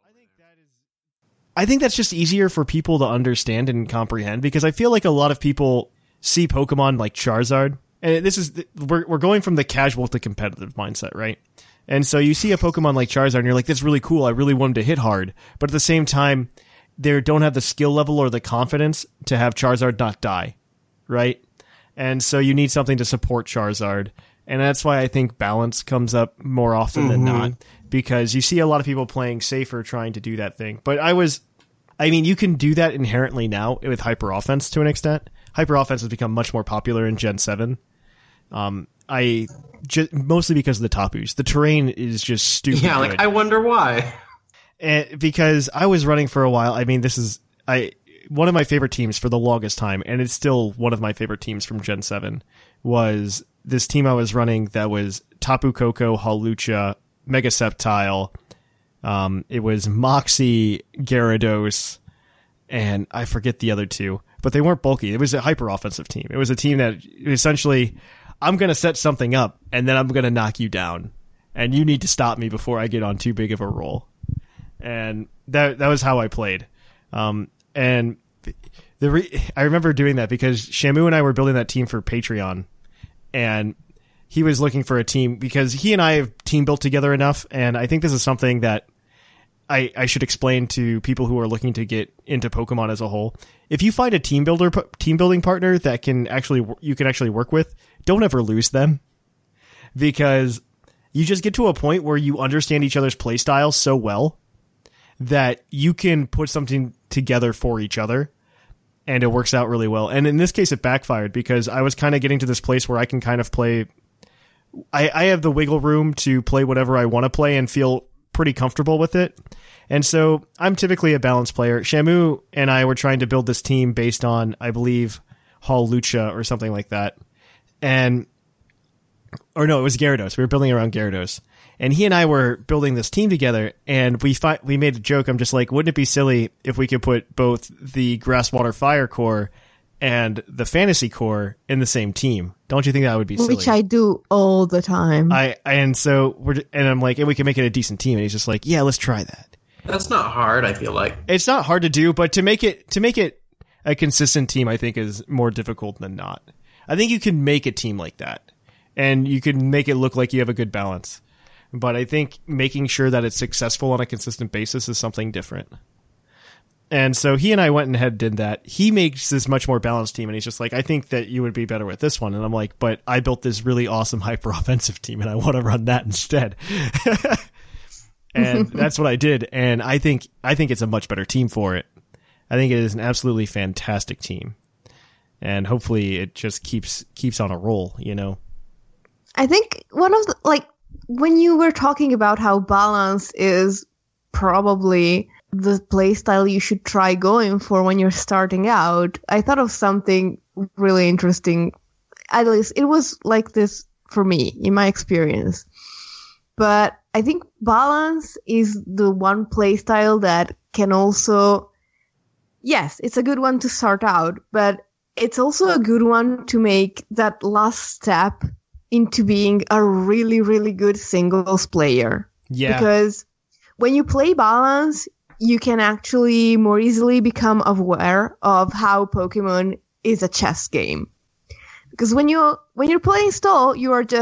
I think that's just easier for people to understand and comprehend, because I feel like a lot of people see Pokemon like Charizard, and we're going from the casual to competitive mindset, right? And so you see a Pokemon like Charizard, and you're like, "That's really cool. I really want him to hit hard," but at the same time, they don't have the skill level or the confidence to have Charizard not die, right? And so you need something to support Charizard. And that's why I think balance comes up more often than not, because you see a lot of people playing safer trying to do that thing. But you can do that inherently now with hyper offense to an extent. Hyper offense has become much more popular in Gen 7. Mostly because of the Tapus. The terrain is just stupid. Yeah, like, good. I wonder why. And because I was running for a while. I mean, this is one of my favorite teams for the longest time, and it's still one of my favorite teams from Gen 7, was this team I was running that was Tapu Koko, Hawlucha, Mega Sceptile. It was Moxie, Gyarados, and I forget the other two, but they weren't bulky. It was a hyper offensive team. It was a team that essentially, I'm going to set something up, and then I'm going to knock you down, and you need to stop me before I get on too big of a roll. And that was how I played. And I remember doing that because Shamu and I were building that team for Patreon, and he was looking for a team because he and I have team built together enough. And I think this is something that I should explain to people who are looking to get into Pokemon as a whole. If you find a team building partner that you can actually work with, don't ever lose them, because you just get to a point where you understand each other's play styles so well that you can put something together for each other, and it works out really well. And in this case, it backfired because I was kind of getting to this place where I can kind of play. I have the wiggle room to play whatever I want to play and feel pretty comfortable with it. And so I'm typically a balanced player. Shamu and I were trying to build this team based on, I believe, Hawlucha or something like that. It was Gyarados. We were building around Gyarados. And he and I were building this team together, and we made a joke. I'm just like, wouldn't it be silly if we could put both the Grass, Water, Fire core and the Fantasy core in the same team? Don't you think that would be silly? Which I do all the time. I'm like, and we can make it a decent team. And he's just like, yeah, let's try that. That's not hard, I feel like. It's not hard to do, but to make it a consistent team, I think is more difficult than not. I think you can make a team like that, and you can make it look like you have a good balance. But I think making sure that it's successful on a consistent basis is something different. And so he and I went ahead and did that. He makes this much more balanced team, and he's just like, I think that you would be better with this one. And I'm like, but I built this really awesome hyper-offensive team, and I want to run that instead. And that's what I did, and I think it's a much better team for it. I think it is an absolutely fantastic team. And hopefully it just keeps on a roll, you know? I think one of the, when you were talking about how balance is probably the playstyle you should try going for when you're starting out, I thought of something really interesting. At least it was like this for me, in my experience. But I think balance is the one playstyle that can also, yes, it's a good one to start out, but it's also a good one to make that last step into being a really, really good singles player. Yeah. Because when you play balance, you can actually more easily become aware of how Pokemon is a chess game. Because when you're playing stall, you are just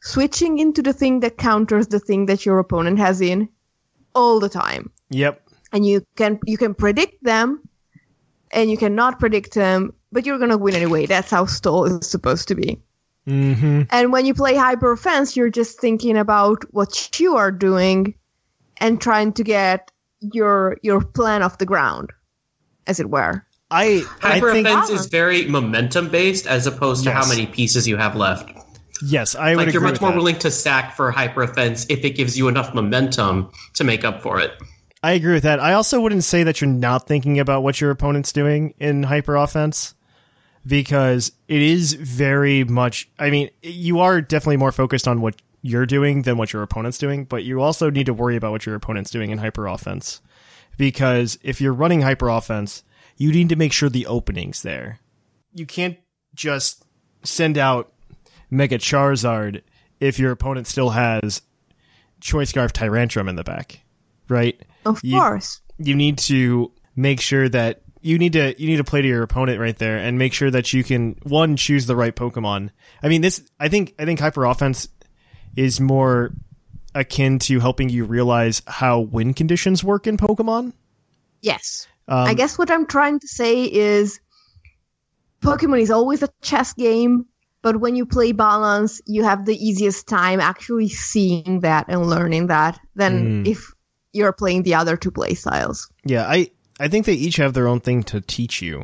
switching into the thing that counters the thing that your opponent has in all the time. Yep. And you can predict them, and you cannot predict them, but you're gonna win anyway. That's how stall is supposed to be. Mm-hmm. And when you play hyper offense, you're just thinking about what you are doing and trying to get your plan off the ground, as it were. Hyper think offense is very momentum based as opposed to how many pieces you have left. Yes, I would Like, agree you're much with more that. willing to stack for hyper offense if it gives you enough momentum to make up for it. I agree with that. I also wouldn't say that you're not thinking about what your opponent's doing in hyper offense, because it is very much, I mean, you are definitely more focused on what you're doing than what your opponent's doing, but you also need to worry about what your opponent's doing in hyper offense, because if you're running hyper offense, you need to make sure the opening's there. You can't just send out Mega Charizard if your opponent still has Choice Scarf Tyrantrum in the back, right? Of course. You need to make sure that you need to play to your opponent right there and make sure that you can, one, choose the right Pokemon. I mean, I think hyper offense is more akin to helping you realize how win conditions work in Pokemon. Yes. I guess what I'm trying to say is Pokemon is always a chess game, but when you play balance, you have the easiest time actually seeing that and learning that than if you're playing the other two play styles. Yeah, I think they each have their own thing to teach you.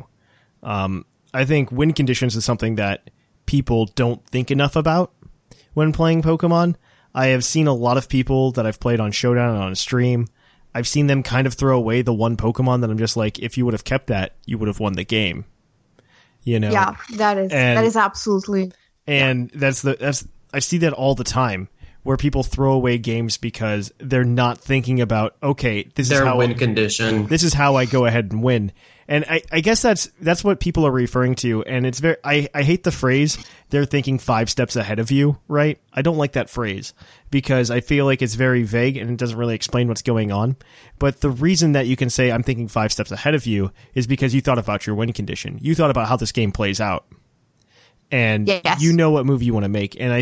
I think win conditions is something that people don't think enough about when playing Pokemon. I have seen a lot of people that I've played on Showdown and on stream. I've seen them kind of throw away the one Pokemon that I'm just like, if you would have kept that, you would have won the game. You know? Yeah, that is absolutely. And that's I see that all the time, where people throw away games because they're not thinking about, okay, this is how win condition. This is how I go ahead and win. And I guess that's what people are referring to. And it's very, I hate the phrase, they're thinking 5 steps ahead of you, right? I don't like that phrase because I feel like it's very vague and it doesn't really explain what's going on. But the reason that you can say I'm thinking 5 steps ahead of you is because you thought about your win condition. You thought about how this game plays out. And you know what move you want to make. And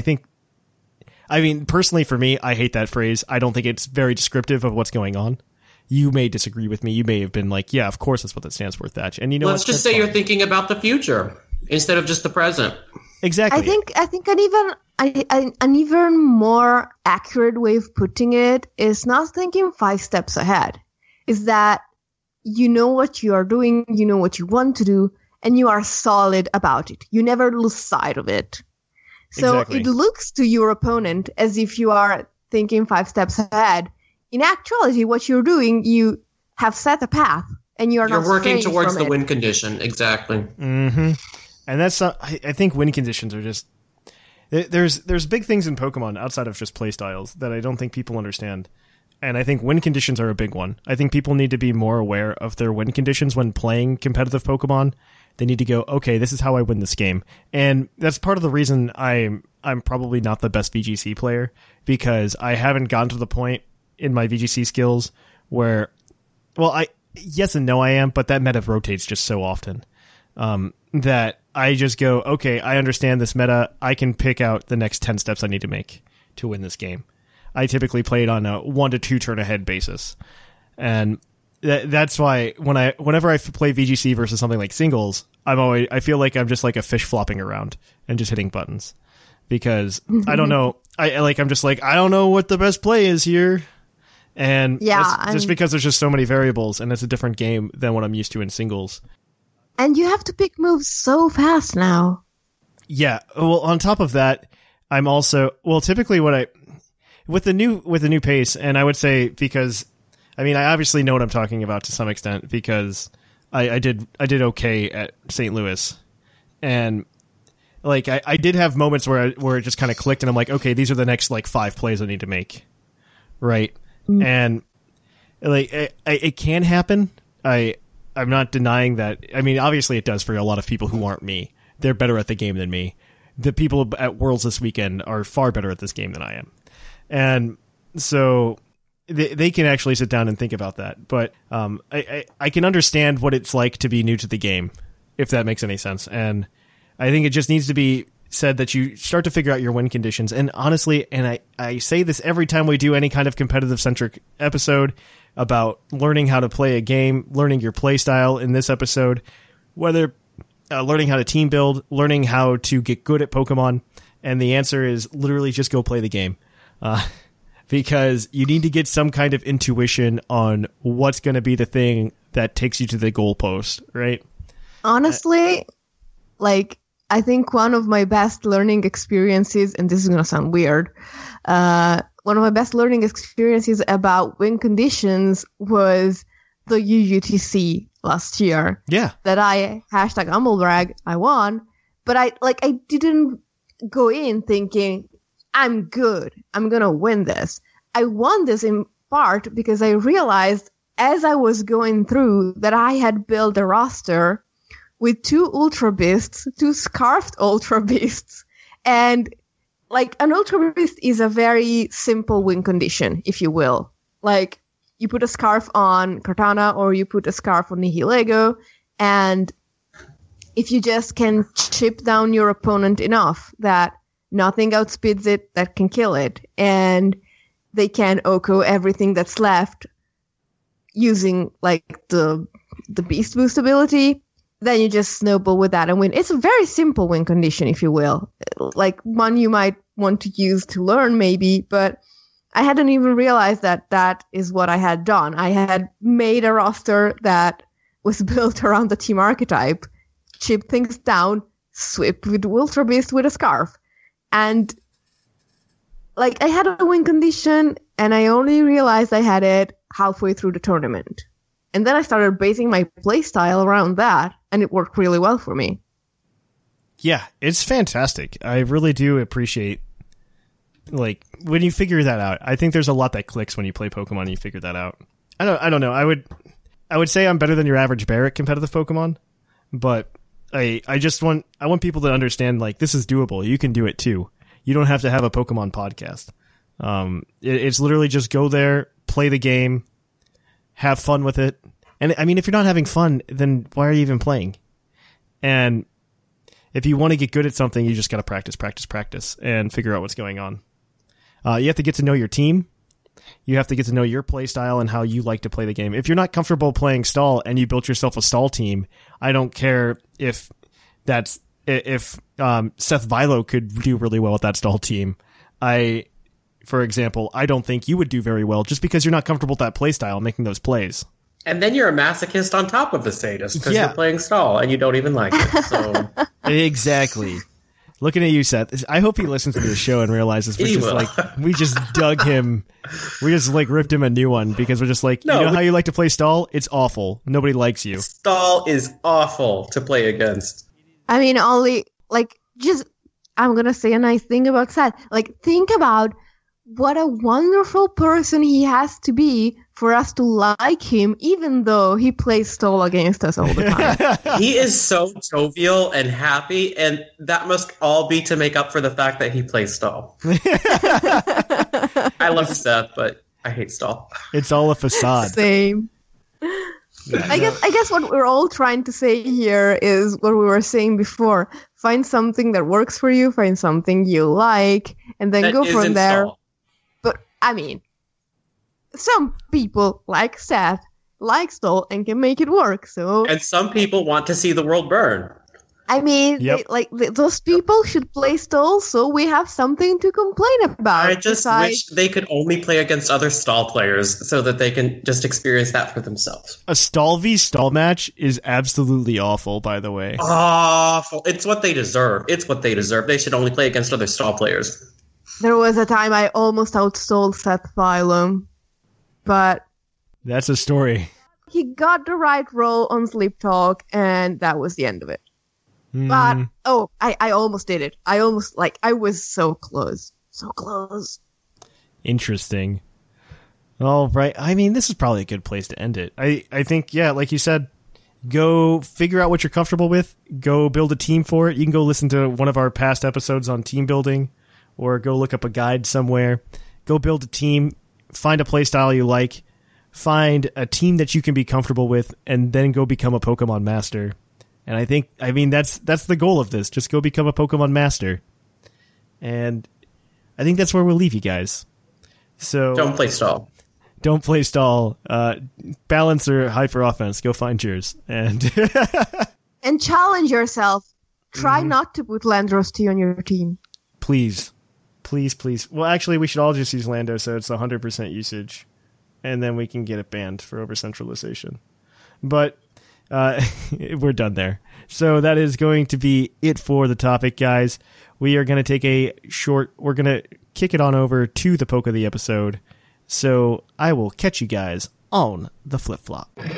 I mean, personally for me, I hate that phrase. I don't think it's very descriptive of what's going on. You may disagree with me. You may have been like, yeah, of course that's what that stands for, Thatch. And you know, let's just say you're thinking about the future instead of just the present. Exactly. I think an even more accurate way of putting it is not thinking 5 steps ahead. Is that you know what you are doing, you know what you want to do, and you are solid about it. You never lose sight of it. So It looks to your opponent as if you are thinking 5 steps ahead. In actuality, what you're doing, you have set a path, and you're working towards the it. win condition. Exactly. Mm-hmm. And that's not, I think win conditions are just, there's big things in Pokemon outside of just playstyles that I don't think people understand. And I think win conditions are a big one. I think people need to be more aware of their win conditions when playing competitive Pokemon. They need to go, okay, this is how I win this game. And that's part of the reason I'm probably not the best VGC player, because I haven't gotten to the point in my VGC skills where, well, yes and no I am, but that meta rotates just so often that I just go, okay, I understand this meta. I can pick out the next 10 steps I need to make to win this game. I typically play it on a 1 to 2 turn ahead basis. And that's why whenever I play VGC versus something like singles, I feel like I'm just like a fish flopping around and just hitting buttons, because I don't know. I'm just like, I don't know what the best play is here. And just because there's just so many variables and it's a different game than what I'm used to in singles. And you have to pick moves so fast now. Yeah. Well, on top of that, I'm also, typically with the new pace, and I would say, because I mean, I obviously know what I'm talking about to some extent, because I did okay at St. Louis, and like I did have moments where it just kind of clicked, and I'm like, okay, these are the next like 5 plays I need to make, right? And like it can happen. I'm not denying that. I mean, obviously it does for a lot of people who aren't me. They're better at the game than me. The people at Worlds this weekend are far better at this game than I am, and so they can actually sit down and think about that. But I can understand what it's like to be new to the game, if that makes any sense. And I think it just needs to be said that you start to figure out your win conditions. And honestly, and I say this every time we do any kind of competitive-centric episode about learning how to play a game, learning your play style in this episode, whether learning how to team build, learning how to get good at Pokemon, and the answer is literally just go play the game. Because you need to get some kind of intuition on what's going to be the thing that takes you to the goalpost, right? Honestly, like, I think one of my best learning experiences, and this is going to sound weird, one of my best learning experiences about win conditions was the UUTC last year. Yeah. That I, #humblebrag, I won, but I didn't go in thinking, I'm good, I'm going to win this. I won this in part because I realized as I was going through that I had built a roster with 2 Ultra Beasts, 2 Scarfed Ultra Beasts, and like an Ultra Beast is a very simple win condition, if you will. Like, you put a Scarf on Cortana or you put a Scarf on Nihilego, and if you just can chip down your opponent enough that nothing outspeeds it, that can kill it, and they can Oko everything that's left using like the Beast Boost ability, then you just snowball with that and win. It's a very simple win condition, if you will. Like one you might want to use to learn maybe, but I hadn't even realized that that is what I had done. I had made a roster that was built around the team archetype, chip things down, sweep with Ultra Beast with a Scarf. And like I had a win condition and I only realized I had it halfway through the tournament. And then I started basing my playstyle around that, and it worked really well for me. Yeah, it's fantastic. I really do appreciate, like, when you figure that out. I think there's a lot that clicks when you play Pokemon and you figure that out. I don't know. I would say I'm better than your average bear at competitive Pokemon, but I want people to understand, like, this is doable. You can do it too. You don't have to have a Pokemon podcast. It's literally just go there, play the game, have fun with it. And I mean, if you're not having fun, then why are you even playing? And if you want to get good at something, you just got to practice, and figure out what's going on. You have to get to know your team. You have to get to know your play style and how you like to play the game. If you're not comfortable playing stall and you built yourself a stall team, I don't care if Seth Vilo could do really well with that stall team. For example, I don't think you would do very well just because you're not comfortable with that play style, making those plays. And then you're a masochist on top of the sadist because you're playing stall and you don't even like it. So Exactly. Looking at you, Seth. I hope he listens to this show and realizes we just dug him. We just like ripped him a new one because we're just like, how you like to play stall? It's awful. Nobody likes you. Stall is awful to play against. I mean, I'm going to say a nice thing about Seth. Like, think about what a wonderful person he has to be for us to like him, even though he plays stall against us all the time. He is so jovial and happy, and that must all be to make up for the fact that he plays stall. I love Seth, but I hate stall. It's all a facade. Same. Yeah, I guess what we're all trying to say here is what we were saying before. Find something that works for you, find something you like, and then go from there. Stall. But, I mean, some people, like Seth, like stall and can make it work. And some people want to see the world burn. I mean, those people should play stall, so we have something to complain about. I just wish they could only play against other stall players so that they can just experience that for themselves. A stall v stall match is absolutely awful, by the way. Awful. It's what they deserve. They should only play against other stall players. There was a time I almost outstalled Seth Phylum, but... That's a story. He got the right roll on Sleep Talk, and that was the end of it. But, I almost did it. I was so close. So close. Interesting. All right. I mean, this is probably a good place to end it. I think, like you said, go figure out what you're comfortable with. Go build a team for it. You can go listen to one of our past episodes on team building, or go look up a guide somewhere. Go build a team. Find a play style you like. Find a team that you can be comfortable with, and then go become a Pokemon master. And I mean, that's the goal of this. Just go become a Pokemon master. And I think that's where we'll leave you guys. So Don't play stall. Don't play stall. Balance or hyper offense. Go find yours. And challenge yourself. Try not to put Landrosty on your team. Please. Well, actually, we should all just use Lando so it's 100% usage. And then we can get it banned for over-centralization. But we're done there. So that is going to be it for the topic, guys. We are going to take we're going to kick it on over to the poke of the episode. So I will catch you guys on the flip-flop. Poke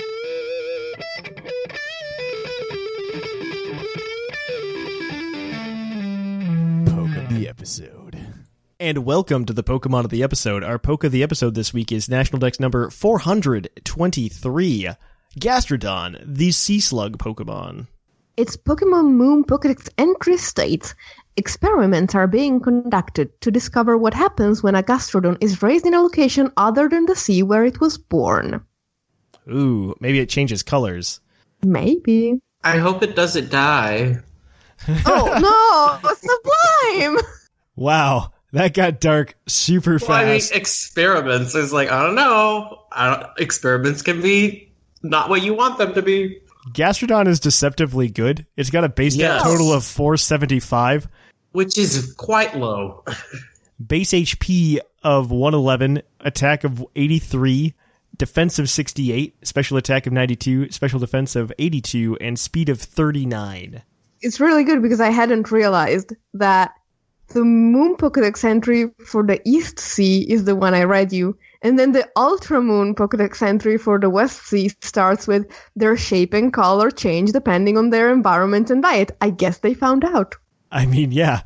of the episode. And welcome to the Pokemon of the episode. Our poke of the episode this week is National Dex number 423, Gastrodon, the Sea Slug Pokemon. Its Pokemon Moon Pokédex entry states, experiments are being conducted to discover what happens when a Gastrodon is raised in a location other than the sea where it was born. Ooh, maybe it changes colors. Maybe. I hope it doesn't die. Oh, no! Sublime! Wow, that got dark super fast. Well, I mean, experiments is like, I don't know. Experiments can be not what you want them to be. Gastrodon is deceptively good. It's got a base stat total of 475. Which is quite low. Base HP of 111, attack of 83, defense of 68, special attack of 92, special defense of 82, and speed of 39. It's really good because I hadn't realized that the Moon Pokédex entry for the East Sea is the one I read you, and then the Ultra Moon Pokédex entry for the West Sea starts with their shape and color change depending on their environment and diet. I guess they found out. I mean, yeah.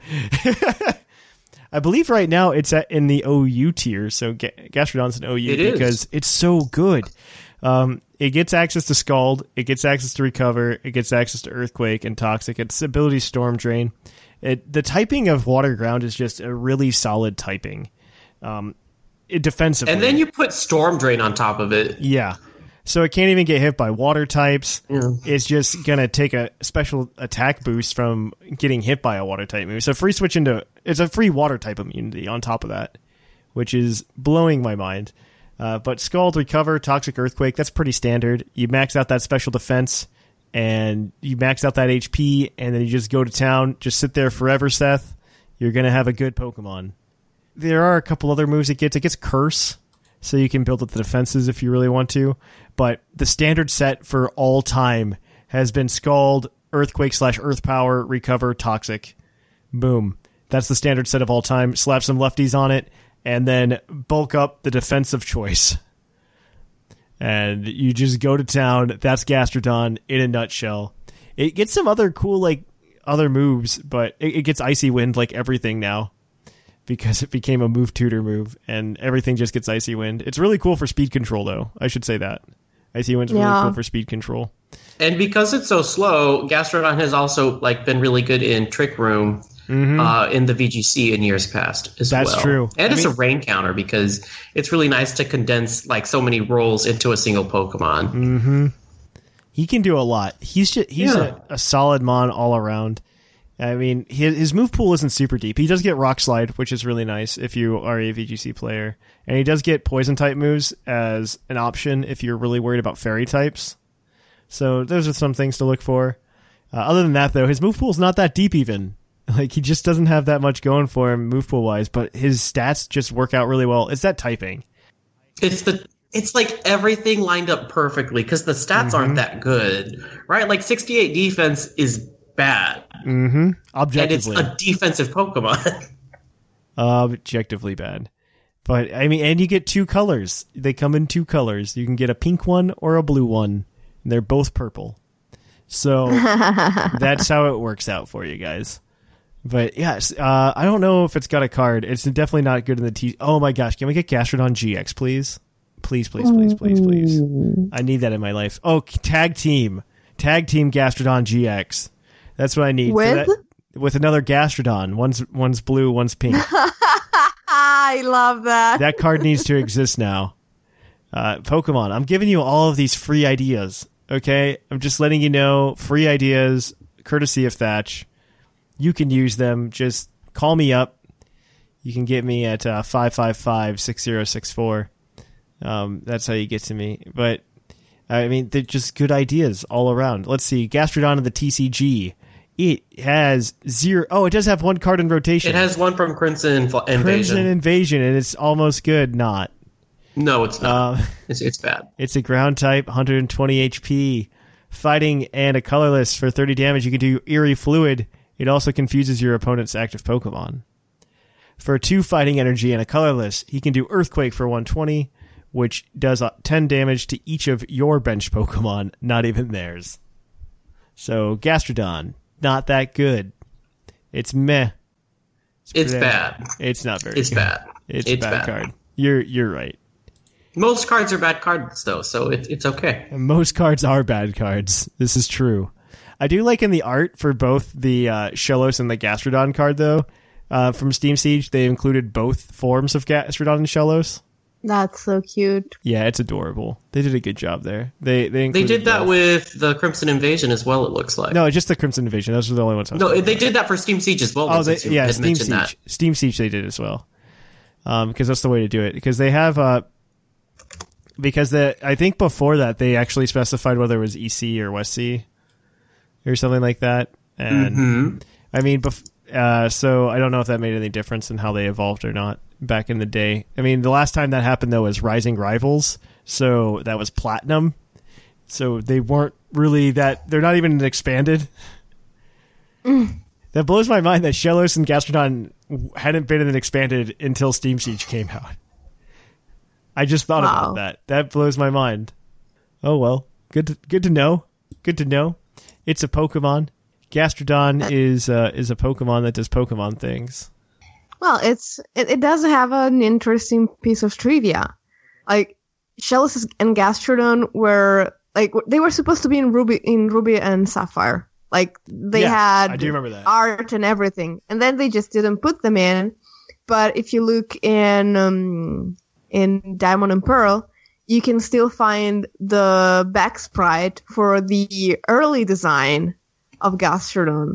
I believe right now it's in the OU tier, so Gastrodon's an OU because it's so good. It gets access to Scald, it gets access to Recover, it gets access to Earthquake and Toxic, its ability Storm Drain. The typing of Water Ground is just a really solid typing. Defensively. And then you put Storm Drain on top of it. Yeah. So it can't even get hit by water types. Yeah. It's just going to take a special attack boost from getting hit by a water type move. So it's a free water type immunity on top of that, which is blowing my mind. But Scald, Recover, Toxic Earthquake, that's pretty standard. You max out that special defense and you max out that HP and then you just go to town. Just sit there forever, Seth. You're going to have a good Pokemon. There are a couple other moves it gets. It gets Curse, so you can build up the defenses if you really want to. But the standard set for all time has been Scald, Earthquake / Earth Power, Recover, Toxic. Boom. That's the standard set of all time. Slap some lefties on it, and then bulk up the defensive choice. And you just go to town. That's Gastrodon in a nutshell. It gets some other cool, other moves, but it gets Icy Wind like everything now, because it became a move tutor move, and everything just gets Icy Wind. It's really cool for speed control, though. I should say that. Icy Wind's really cool for speed control. And because it's so slow, Gastrodon has also been really good in Trick Room in the VGC in years past as well. That's true. And it's a rain counter because it's really nice to condense so many roles into a single Pokemon. Mm-hmm. He can do a lot. He's a solid mon all around. I mean, his move pool isn't super deep. He does get Rock Slide, which is really nice if you are a VGC player. And he does get Poison-type moves as an option if you're really worried about Fairy types. So those are some things to look for. Other than that, though, his move pool is not that deep even. He just doesn't have that much going for him move pool-wise, but his stats just work out really well. It's that typing. It's like everything lined up perfectly because the stats aren't that good, right? 68 defense is bad. Mm-hmm. Objectively. And it's a defensive Pokemon. Objectively bad. But, I mean, and you get two colors. They come in two colors. You can get a pink one or a blue one. And they're both purple. So, that's how it works out for you guys. But, yes, I don't know if it's got a card. It's definitely not good in the T. Oh, my gosh. Can we get Gastrodon GX, please? Please, please, please, please, please. I need that in my life. Oh, tag team Gastrodon GX. That's what I need. With another Gastrodon. One's blue, one's pink. I love that. That card needs to exist now. Pokemon, I'm giving you all of these free ideas, Okay, I'm just letting you know. Free ideas, courtesy of Thatch. You can use them. Just call me up. You can get me at 555-6064. That's how you get to me. But I mean, they're just good ideas all around. Let's see, Gastrodon of the TCG. It has 0. Oh, it does have one card in rotation. It has one from Crimson Invasion. Crimson Invasion, and it's almost good. Not. No, it's not. It's bad. It's a ground type, 120 HP, fighting, and a colorless for 30 damage. You can do Eerie Fluid. It also confuses your opponent's active Pokemon. For 2 fighting energy and a colorless, he can do Earthquake for 120, which does 10 damage to each of your bench Pokemon, not even theirs. So, Gastrodon, not that good. It's meh. It's bad. It's not very It's good. bad. It's a bad card. You're right. Most cards are bad cards, though, so it's okay. Most cards are bad cards. This is true. I do like in the art for both the Shellos and the Gastrodon card, though, from Steam Siege, they included both forms of Gastrodon and Shellos. That's so cute. Yeah, it's adorable. They did a good job there. They did that both. with the Crimson Invasion as well, it looks like. No, just the Crimson Invasion. Those were the only ones. They did that for Steam Siege as well. Oh, Steam Siege. That. Steam Siege they did as well. Because that's the way to do it. Because they have... I think before that, they actually specified whether it was EC or West C or something like that. And I mean, so I don't know if that made any difference in how they evolved or not back in the day. I mean, the last time that happened, though, was Rising Rivals. So that was Platinum. So they weren't really that... They're not even expanded. That blows my mind that Shellos and Gastrodon hadn't been in an expanded until Steam Siege came out. I just thought about that. That blows my mind. Oh, well. Good to know. Good to know. It's a Pokemon. Gastrodon is a Pokemon that does Pokemon things. Well, it does have an interesting piece of trivia. Like, Shellos and Gastrodon were they were supposed to be in Ruby and Sapphire. Like they had I do remember that. art and everything, and then they just didn't put them in. But if you look in Diamond and Pearl, you can still find the back sprite for the early design of Gastrodon,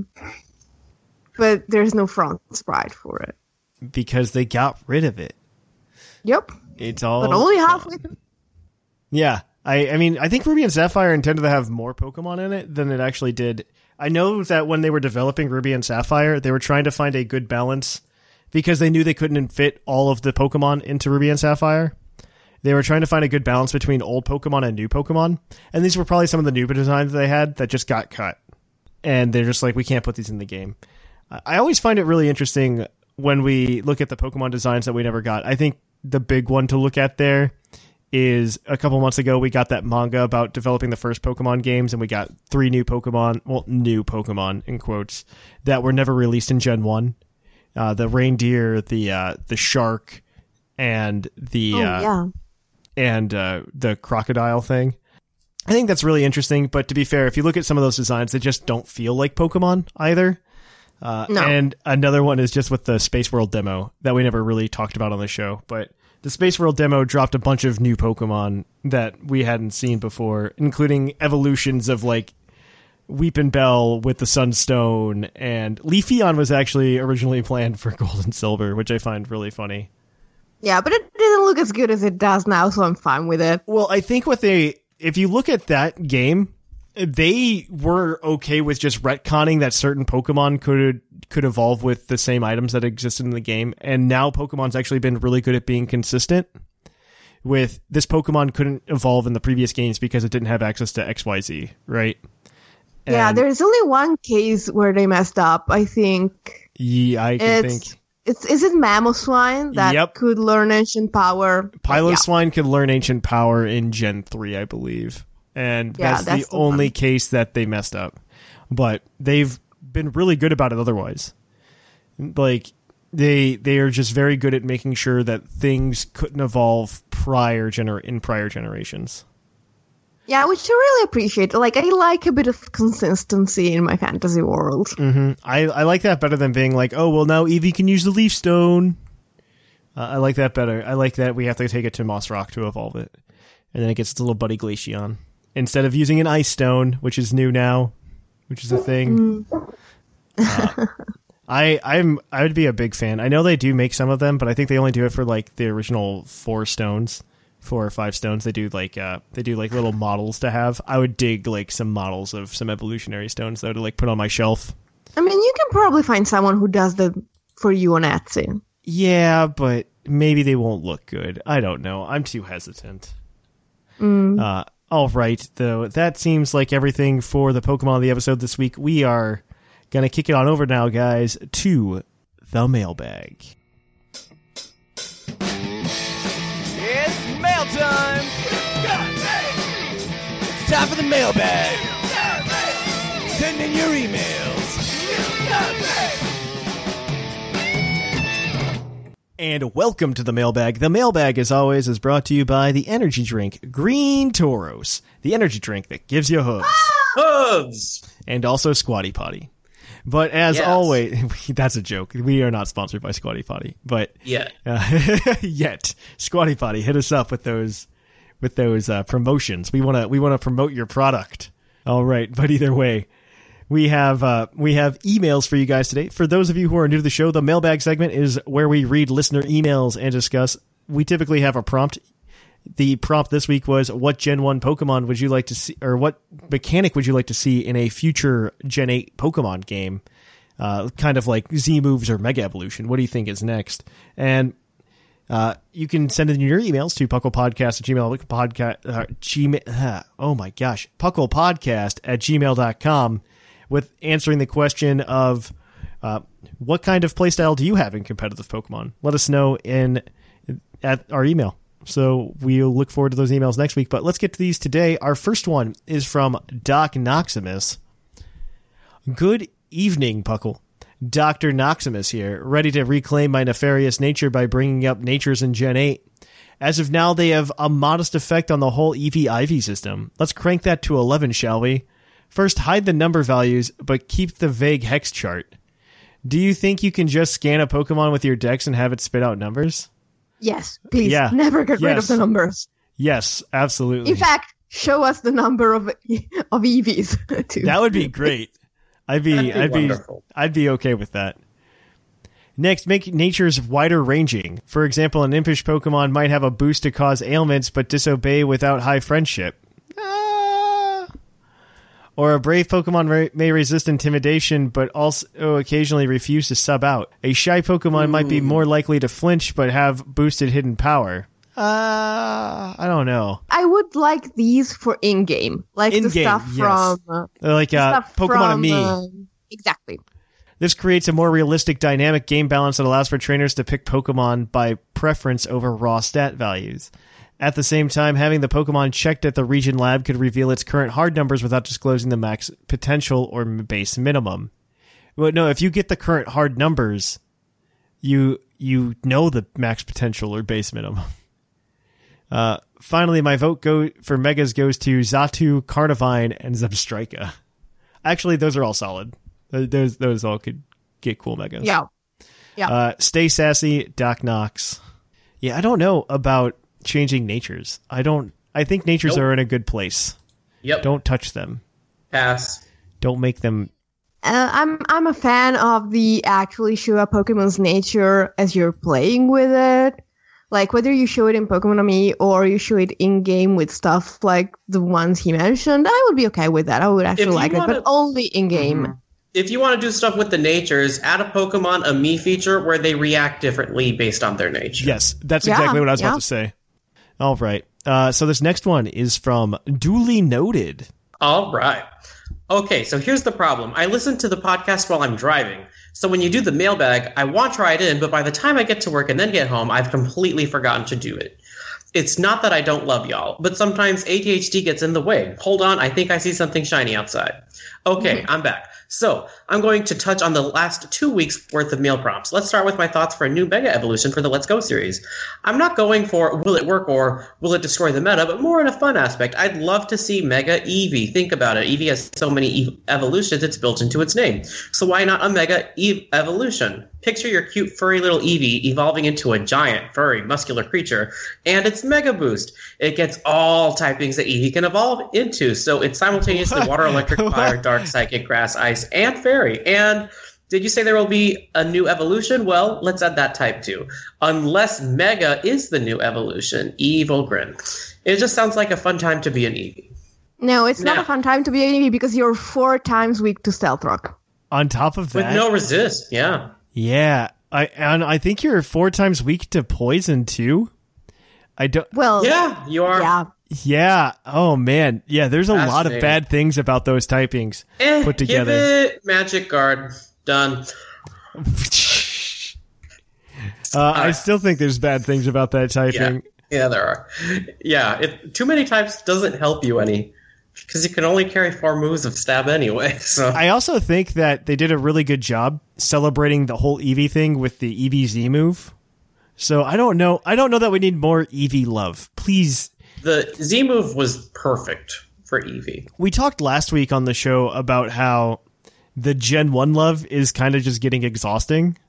but there's no front sprite for it because they got rid of it. Yep, it's all, but only halfway. Yeah, I mean, I think Ruby and Sapphire intended to have more Pokemon in it than it actually did. I know that when they were developing Ruby and Sapphire, they were trying to find a good balance because they knew they couldn't fit all of the Pokemon into Ruby and Sapphire. They were trying to find a good balance between old Pokemon and new Pokemon. And these were probably some of the new designs they had that just got cut. And they're just like, we can't put these in the game. I always find it really interesting when we look at the Pokemon designs that we never got. I think the big one to look at there is a couple months ago, we got that manga about developing the first Pokemon games, and we got 3 new Pokemon, in quotes, that were never released in Gen 1. The reindeer, the shark, and the crocodile thing. I think that's really interesting, but to be fair, if you look at some of those designs, they just don't feel like Pokemon either. No. And another one is just with the Space World demo that we never really talked about on the show, but the Space World demo dropped a bunch of new Pokemon that we hadn't seen before, including evolutions of like Weepinbell with the Sunstone, and Leafeon was actually originally planned for Gold and Silver, which I find really funny. Yeah, but it didn't look as good as it does now, so I'm fine with it. Well, I think if you look at that game, they were okay with just retconning that certain Pokemon could evolve with the same items that existed in the game, and now Pokemon's actually been really good at being consistent with this Pokemon couldn't evolve in the previous games because it didn't have access to XYZ, right? Yeah, there's only one case where they messed up, I think. Yeah, I think. Is it Mamoswine that could learn Ancient Power? Piloswine could learn Ancient Power in Gen 3, I believe. And that's the only case that they messed up. But they've been really good about it otherwise. Like, they are just very good at making sure that things couldn't evolve in prior generations. Yeah, which I really appreciate. Like, I like a bit of consistency in my fantasy world. Mm-hmm. I like that better than being like, oh, well, now Eevee can use the Leaf Stone. I like that better. I like that we have to take it to Moss Rock to evolve it. And then it gets its little buddy Glaceon. instead of using an ice stone, which is new now, which is a thing. I would be a big fan. I know they do make some of them, but I think they only do it for like the original 4 or 5 stones. They do like little models to have. I would dig like some models of some evolutionary stones though to like put on my shelf. I mean, you can probably find someone who does them for you on Etsy. Yeah, but maybe they won't look good. I don't know. I'm too hesitant. All right, though. That seems like everything for the Pokemon of the episode this week. We are going to kick it on over now, guys, to the mailbag. It's mail time! It's time for the mailbag! Send in your emails! And welcome to the mailbag. The mailbag, as always, is brought to you by the energy drink Green Tauros, the energy drink that gives you hooves. Hooves! And also Squatty Potty. But as always, that's a joke. We are not sponsored by Squatty Potty, but yet, Squatty Potty, hit us up with those promotions. We want to promote your product. All right, but either way, we have emails for you guys today. For those of you who are new to the show, the mailbag segment is where we read listener emails and discuss. We typically have a prompt. The prompt this week was, what Gen 1 Pokemon would you like to see, or what mechanic would you like to see in a future Gen 8 Pokemon game? Kind of like Z-moves or Mega Evolution. What do you think is next? And you can send in your emails to pucklepodcast@gmail.com with answering the question of what kind of playstyle do you have in competitive Pokemon? Let us know at our email. So we'll look forward to those emails next week. But let's get to these today. Our first one is from Doc Noximus. Good evening, Puckle. Dr. Noximus here, ready to reclaim my nefarious nature by bringing up natures in Gen 8. As of now, they have a modest effect on the whole EV-IV system. Let's crank that to 11, shall we? First, hide the number values, but keep the vague hex chart. Do you think you can just scan a Pokemon with your Dex and have it spit out numbers? Yes, please. Yeah. Never get rid of the numbers. Yes, absolutely. In fact, show us the number of EVs too. That would be great. I'd be okay with that. Next, make natures wider ranging. For example, an impish Pokemon might have a boost to cause ailments, but disobey without high friendship. Or a brave Pokemon may resist intimidation, but also occasionally refuse to sub out. A shy Pokemon might be more likely to flinch, but have boosted hidden power. I don't know. I would like these for in-game. Like in-game, the stuff yes. from... like Pokemon and Me. Exactly. This creates a more realistic dynamic game balance that allows for trainers to pick Pokemon by preference over raw stat values. At the same time, having the Pokemon checked at the region lab could reveal its current hard numbers without disclosing the max potential or base minimum. Well, no, if you get the current hard numbers, you know the max potential or base minimum. Finally, my vote for Megas goes to Xatu, Carnivine, and Zebstrika. Actually, those are all solid. Those all could get cool Megas. Yeah. Stay sassy, Doc Knox. Yeah, I don't know about changing natures. I think natures are in a good place. Yep. Don't touch them. Pass. Don't make them. I'm a fan of the actually show a Pokemon's nature as you're playing with it. Like whether you show it in Pokemon Me or you show it in game with stuff like the ones he mentioned, I would be okay with that. I would actually like it, but only in game. Mm-hmm. If you want to do stuff with the natures, add a Pokemon a Me feature where they react differently based on their nature. Yes, that's exactly what I was about to say. All right. So this next one is from Duly Noted. All right. Okay, so here's the problem. I listen to the podcast while I'm driving. So when you do the mailbag, I want to write in, but by the time I get to work and then get home, I've completely forgotten to do it. It's not that I don't love y'all, but sometimes ADHD gets in the way. Hold on, I think I see something shiny outside. Okay, I'm back. So, I'm going to touch on the last 2 weeks worth of meal prompts. Let's start with my thoughts for a new Mega Evolution for the Let's Go series. I'm not going for will it work or will it destroy the meta, but more in a fun aspect. I'd love to see Mega Eevee. Think about it. Eevee has so many evolutions, it's built into its name. So why not a Mega Evolution? Picture your cute furry little Eevee evolving into a giant, furry, muscular creature, and its Mega Boost. It gets all typings that Eevee can evolve into, so it's simultaneously water, electric, fire, dark, psychic, grass, ice, and fairy. And did you say there will be a new evolution? Well, let's add that type too. Unless Mega is the new evolution, Evil Grin. It just sounds like a fun time to be an Eevee. No, it's not a fun time to be an Eevee because you're 4 times weak to Stealth Rock. On top of that, with no resist, yeah. Yeah, I think you're 4 times weak to poison too. I don't. Well, yeah, you are. Yeah. Yeah. Oh man. Yeah. There's a lot of bad things about those typings put together. Give it Magic Guard. Done. I still think there's bad things about that typing. Yeah, there are. Yeah, too many types doesn't help you any. Because you can only carry 4 moves of stab anyway. So I also think that they did a really good job celebrating the whole Eevee thing with the EVZ move. So I don't know that we need more Eevee love. Please. The Z move was perfect for Eevee. We talked last week on the show about how the Gen 1 love is kind of just getting exhausting.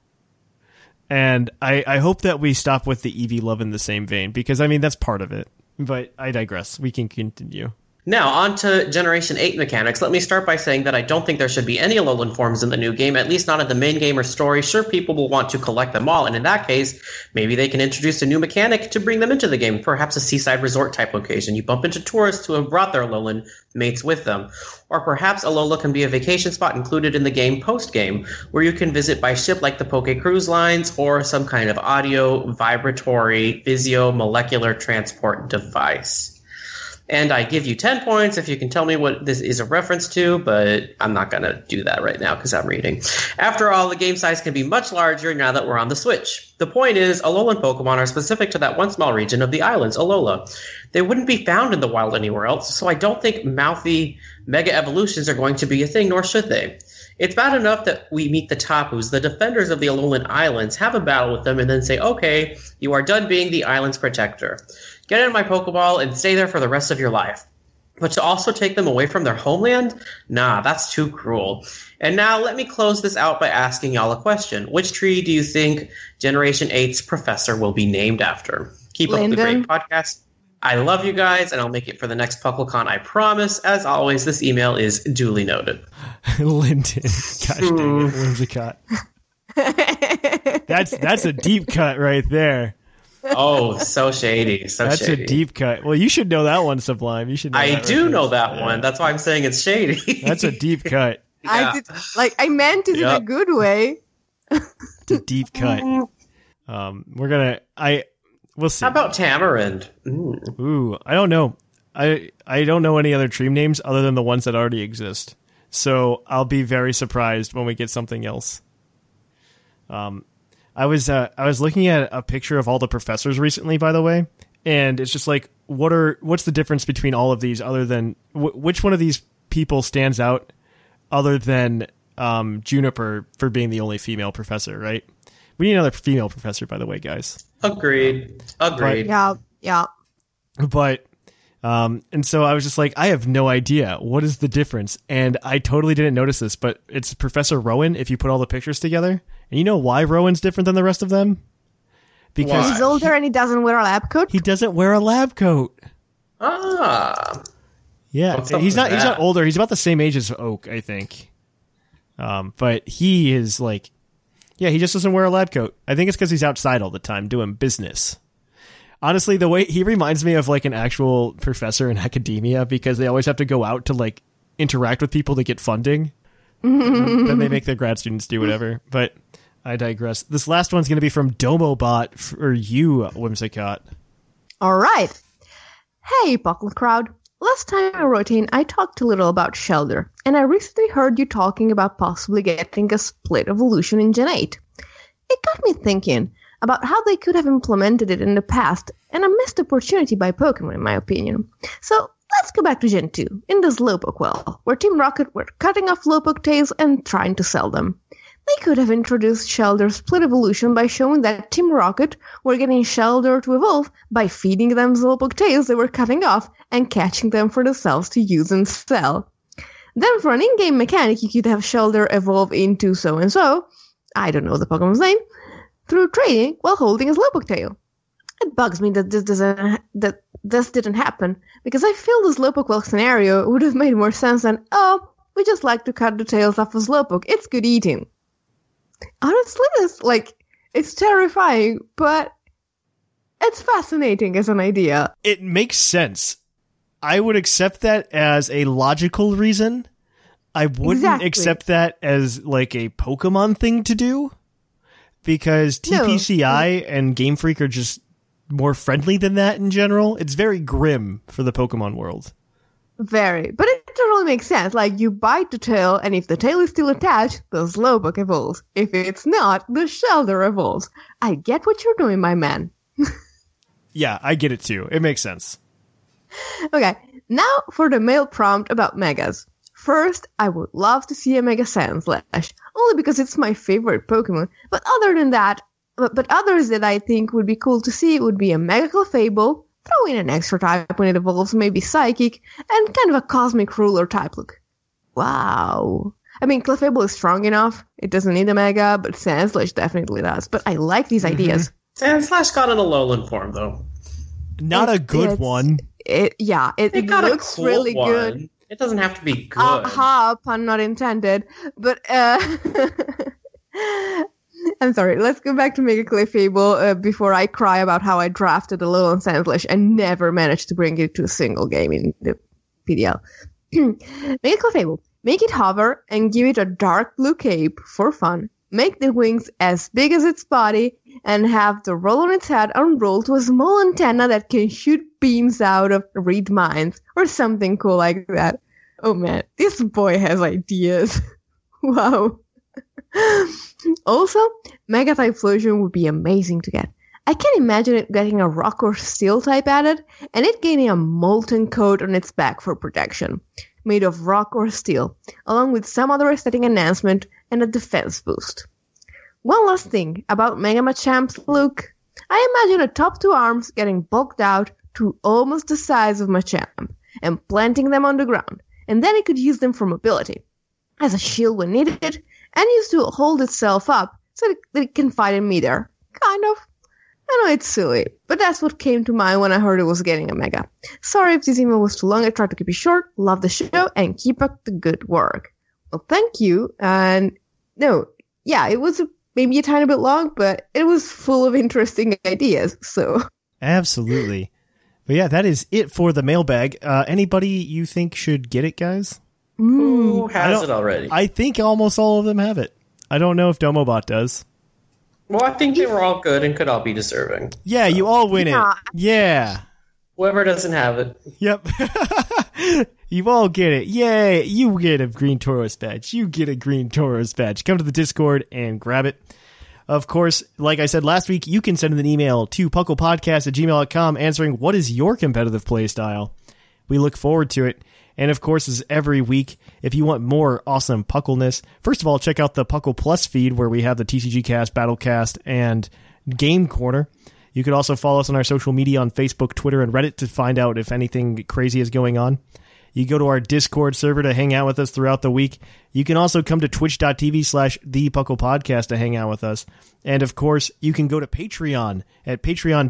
And I hope that we stop with the Eevee love in the same vein. Because, I mean, that's part of it. But I digress. We can continue. Now, on to Generation 8 mechanics. Let me start by saying that I don't think there should be any Alolan forms in the new game, at least not in the main game or story. Sure, people will want to collect them all, and in that case, maybe they can introduce a new mechanic to bring them into the game, perhaps a seaside resort type location. You bump into tourists who have brought their Alolan mates with them. Or perhaps Alola can be a vacation spot included in the game post-game, where you can visit by ship like the Poke Cruise Lines, or some kind of audio, vibratory, physio-molecular transport device. And I give you 10 points if you can tell me what this is a reference to, but I'm not going to do that right now because I'm reading. After all, the game size can be much larger now that we're on the Switch. The point is, Alolan Pokemon are specific to that one small region of the islands, Alola. They wouldn't be found in the wild anywhere else, so I don't think mouthy Mega Evolutions are going to be a thing, nor should they. It's bad enough that we meet the Tapus, the defenders of the Alolan Islands, have a battle with them, and then say, okay, you are done being the island's protector. Get in my Pokeball and stay there for the rest of your life. But to also take them away from their homeland? Nah, that's too cruel. And now let me close this out by asking y'all a question. Which tree do you think Generation 8's professor will be named after? Keep up the great podcast. I love you guys, and I'll make it for the next PuckleCon, I promise. As always, this email is duly noted. Linden. Gosh dang it, Whimsicott. That's a deep cut right there. Oh, so shady. That's shady. A deep cut. Well, you should know that one, Sublime. You should know I do know that one. That's why I'm saying it's shady. That's a deep cut. Yeah. I meant it in a good way. It's a deep cut. We'll see. How about Tamarind? Ooh, I don't know. I don't know any other tree names other than the ones that already exist. So I'll be very surprised when we get something else. I was looking at a picture of all the professors recently, by the way, and it's just like, what's the difference between all of these other than which one of these people stands out other than Juniper for being the only female professor, right? We need another female professor, by the way, guys. Agreed. Yeah. But and so I was just like, I have no idea. What is the difference? And I totally didn't notice this, but it's Professor Rowan if you put all the pictures together. And you know why Rowan's different than the rest of them? Because he's older and he doesn't wear a lab coat. He doesn't wear a lab coat. Ah. Yeah, he's not older. He's about the same age as Oak, I think. But he is like, yeah, he just doesn't wear a lab coat. I think it's because he's outside all the time doing business. Honestly, the way he reminds me of like an actual professor in academia because they always have to go out to like interact with people to get funding. Then they make their grad students do whatever. But I digress. This last one's going to be from Domobot for you, Whimsicott. All right. Hey, Puckle Crowd. Last time I wrote in, I talked a little about Shellder, and I recently heard you talking about possibly getting a split evolution in Gen 8. It got me thinking about how they could have implemented it in the past, and a missed opportunity by Pokemon, in my opinion. So let's go back to Gen 2, in the Slowpoke well, where Team Rocket were cutting off Slowpoke tails and trying to sell them. They could have introduced Shellder Split Evolution by showing that Team Rocket were getting Shellder to evolve by feeding them Slowpoke tails they were cutting off and catching them for themselves to use and sell. Then for an in-game mechanic, you could have Shellder evolve into so-and-so, I don't know the Pokemon's name, through trading while holding a Slowpoke tail. It bugs me that this didn't happen, because I feel the Slowpoke well scenario would have made more sense than, we just like to cut the tails off of Slowpoke, it's good eating. Honestly, it's terrifying, but it's fascinating as an idea. It makes sense. I would accept that as a logical reason. I wouldn't accept that as like a Pokemon thing to do, because TPCI and Game Freak are just more friendly than that in general. It's very grim for the Pokemon world. Very. But it totally makes sense. Like, you bite the tail, and if the tail is still attached, the Slowpoke evolves. If it's not, the Shellder evolves. I get what you're doing, my man. Yeah, I get it too. It makes sense. Okay, now for the mail prompt about Megas. First, I would love to see a Mega Sandslash, only because it's my favorite Pokemon. But others that I think would be cool to see would be a Mega Clefable, throw in an extra type when it evolves, maybe Psychic, and kind of a Cosmic Ruler type look. Wow. I mean, Clefable is strong enough. It doesn't need a Mega, but Sandslash definitely does. But I like these ideas. Sandslash got an Alolan form, though. Not a good one. It got looks a cool really one. good. It doesn't have to be good. Pun not intended. But, I'm sorry, let's go back to Mega Clefable before I cry about how I drafted Alolan Sandslash and never managed to bring it to a single game in the PDL. Mega Clefable. Make it hover and give it a dark blue cape for fun. Make the wings as big as its body and have the roll on its head unroll to a small antenna that can shoot beams out of read minds or something cool like that. Oh man, this boy has ideas. Wow. Also, Mega Typhlosion would be amazing to get. I can imagine it getting a rock or steel type added, and it gaining a molten coat on its back for protection, made of rock or steel, along with some other aesthetic enhancement and a defense boost. One last thing about Mega Machamp's look. I imagine the top two arms getting bulked out to almost the size of Machamp, and planting them on the ground, and then it could use them for mobility, as a shield when needed, and used to hold itself up so that it can fight in midair. Kind of. I know it's silly, but that's what came to mind when I heard it was getting a Mega. Sorry if this email was too long, I tried to keep it short. Love the show, and keep up the good work. Well, thank you, and it was maybe a tiny bit long, but it was full of interesting ideas, so. Absolutely. But yeah, that is it for the mailbag. Anybody you think should get it, guys? Who has it already? I think almost all of them have it. I don't know if Domobot does. Well, I think they were all good and could all be deserving. Yeah, you all win it. Yeah. Whoever doesn't have it. Yep. You all get it. Yay. You get a green Tauros badge. You get a green Tauros badge. Come to the Discord and grab it. Of course, like I said last week, you can send an email to pucklepodcast@gmail.com answering what is your competitive play style. We look forward to it. And of course, as every week, if you want more awesome Puckleness, first of all, check out the Puckle Plus feed where we have the TCG Cast, Battlecast, and Game Corner. You could also follow us on our social media on Facebook, Twitter, and Reddit to find out if anything crazy is going on. You go to our Discord server to hang out with us throughout the week. You can also come to twitch.tv/ThePucklePodcast to hang out with us. And of course, you can go to Patreon at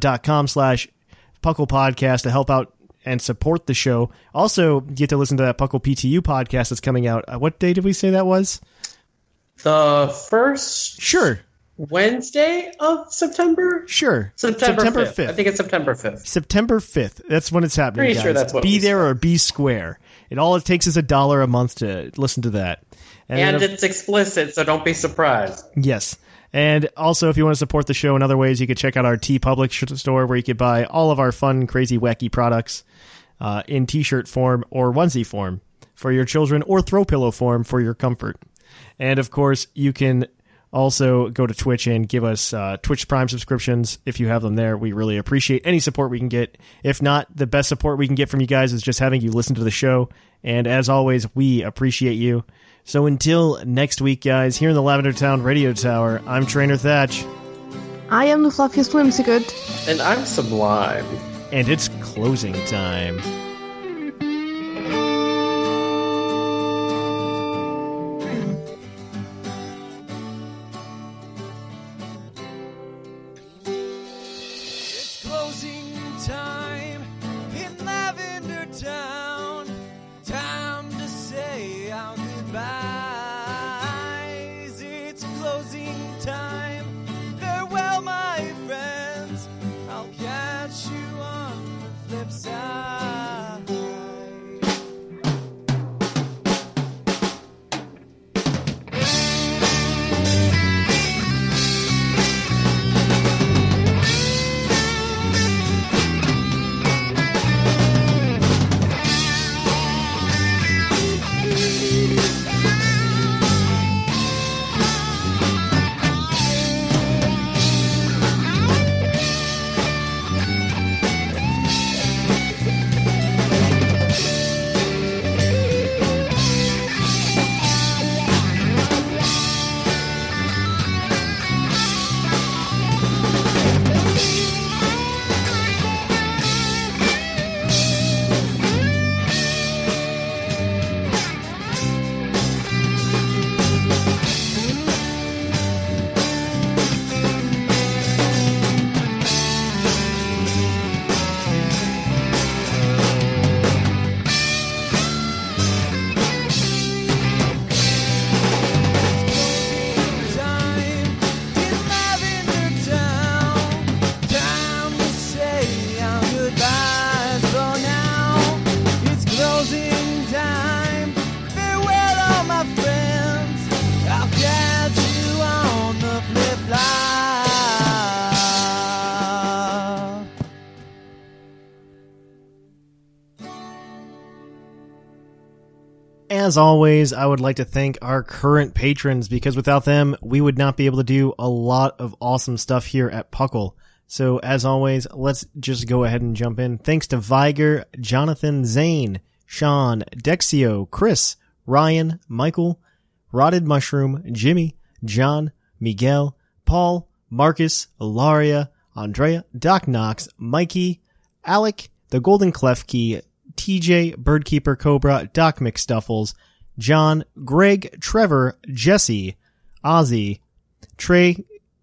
patreon.com/PucklePodcast to help out and support the show. Also, get to listen to that Puckle PTU podcast that's coming out. What day did we say that was? The first Wednesday of September? Sure. September 5th. I think it's September 5th. September 5th. That's when it's happening, Pretty guys. sure that's what Be we there said. or be square. All it takes is $1 a month to listen to that. And it's explicit, so don't be surprised. Yes. And also, if you want to support the show in other ways, you can check out our TeePublic store where you can buy all of our fun, crazy, wacky products in t-shirt form or onesie form for your children or throw pillow form for your comfort. And of course, you can Also, go to Twitch and give us Twitch Prime subscriptions if you have them there. We really appreciate any support we can get. If not, the best support we can get from you guys is just having you listen to the show. And as always, we appreciate you. So until next week, guys, here in the Lavender Town Radio Tower, I'm Trainer Thatch. I am the fluffiest whimsicott. And I'm Sublime. And it's closing time. As always, I would like to thank our current patrons because without them, we would not be able to do a lot of awesome stuff here at Puckle. So as always, let's just go ahead and jump in. Thanks to Viger, Jonathan, Zane, Sean, Dexio, Chris, Ryan, Michael, Rotted Mushroom, Jimmy, John, Miguel, Paul, Marcus, Ilaria, Andrea, Doc Knox, Mikey, Alec, The Golden Clef Key, TJ, Birdkeeper Cobra, Doc McStuffles, John, Greg, Trevor, Jesse, Ozzy, Trey,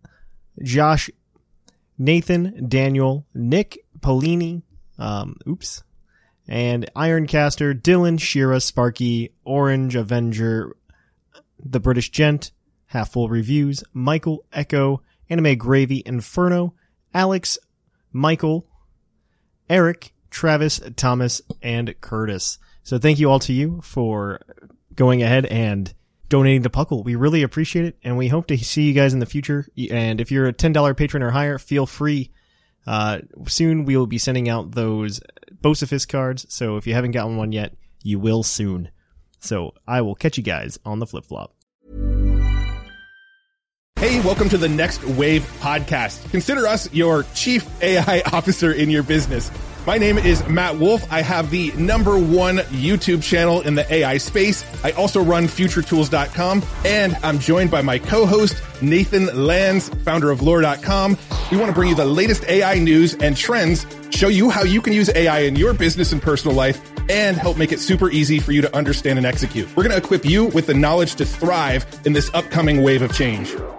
Josh, Nathan, Daniel, Nick, Polini, and Ironcaster, Dylan, Shira, Sparky, Orange, Avenger, The British Gent, Half Full Reviews, Michael, Echo, Anime Gravy, Inferno, Alex, Michael, Eric, Travis, Thomas, and Curtis. So thank you all to you for going ahead and donating to Puckle. We really appreciate it, and we hope to see you guys in the future. And if you're a $10 patron or higher, feel free. Soon we will be sending out those Bosifist cards, so if you haven't gotten one yet, you will soon. So I will catch you guys on the flip-flop. Hey, welcome to the Next Wave podcast. Consider us your chief AI officer in your business. My name is Matt Wolf. I have the #1 YouTube channel in the AI space. I also run FutureTools.com, and I'm joined by my co-host, Nathan Lands, founder of Lore.com. We want to bring you the latest AI news and trends, show you how you can use AI in your business and personal life, and help make it super easy for you to understand and execute. We're going to equip you with the knowledge to thrive in this upcoming wave of change.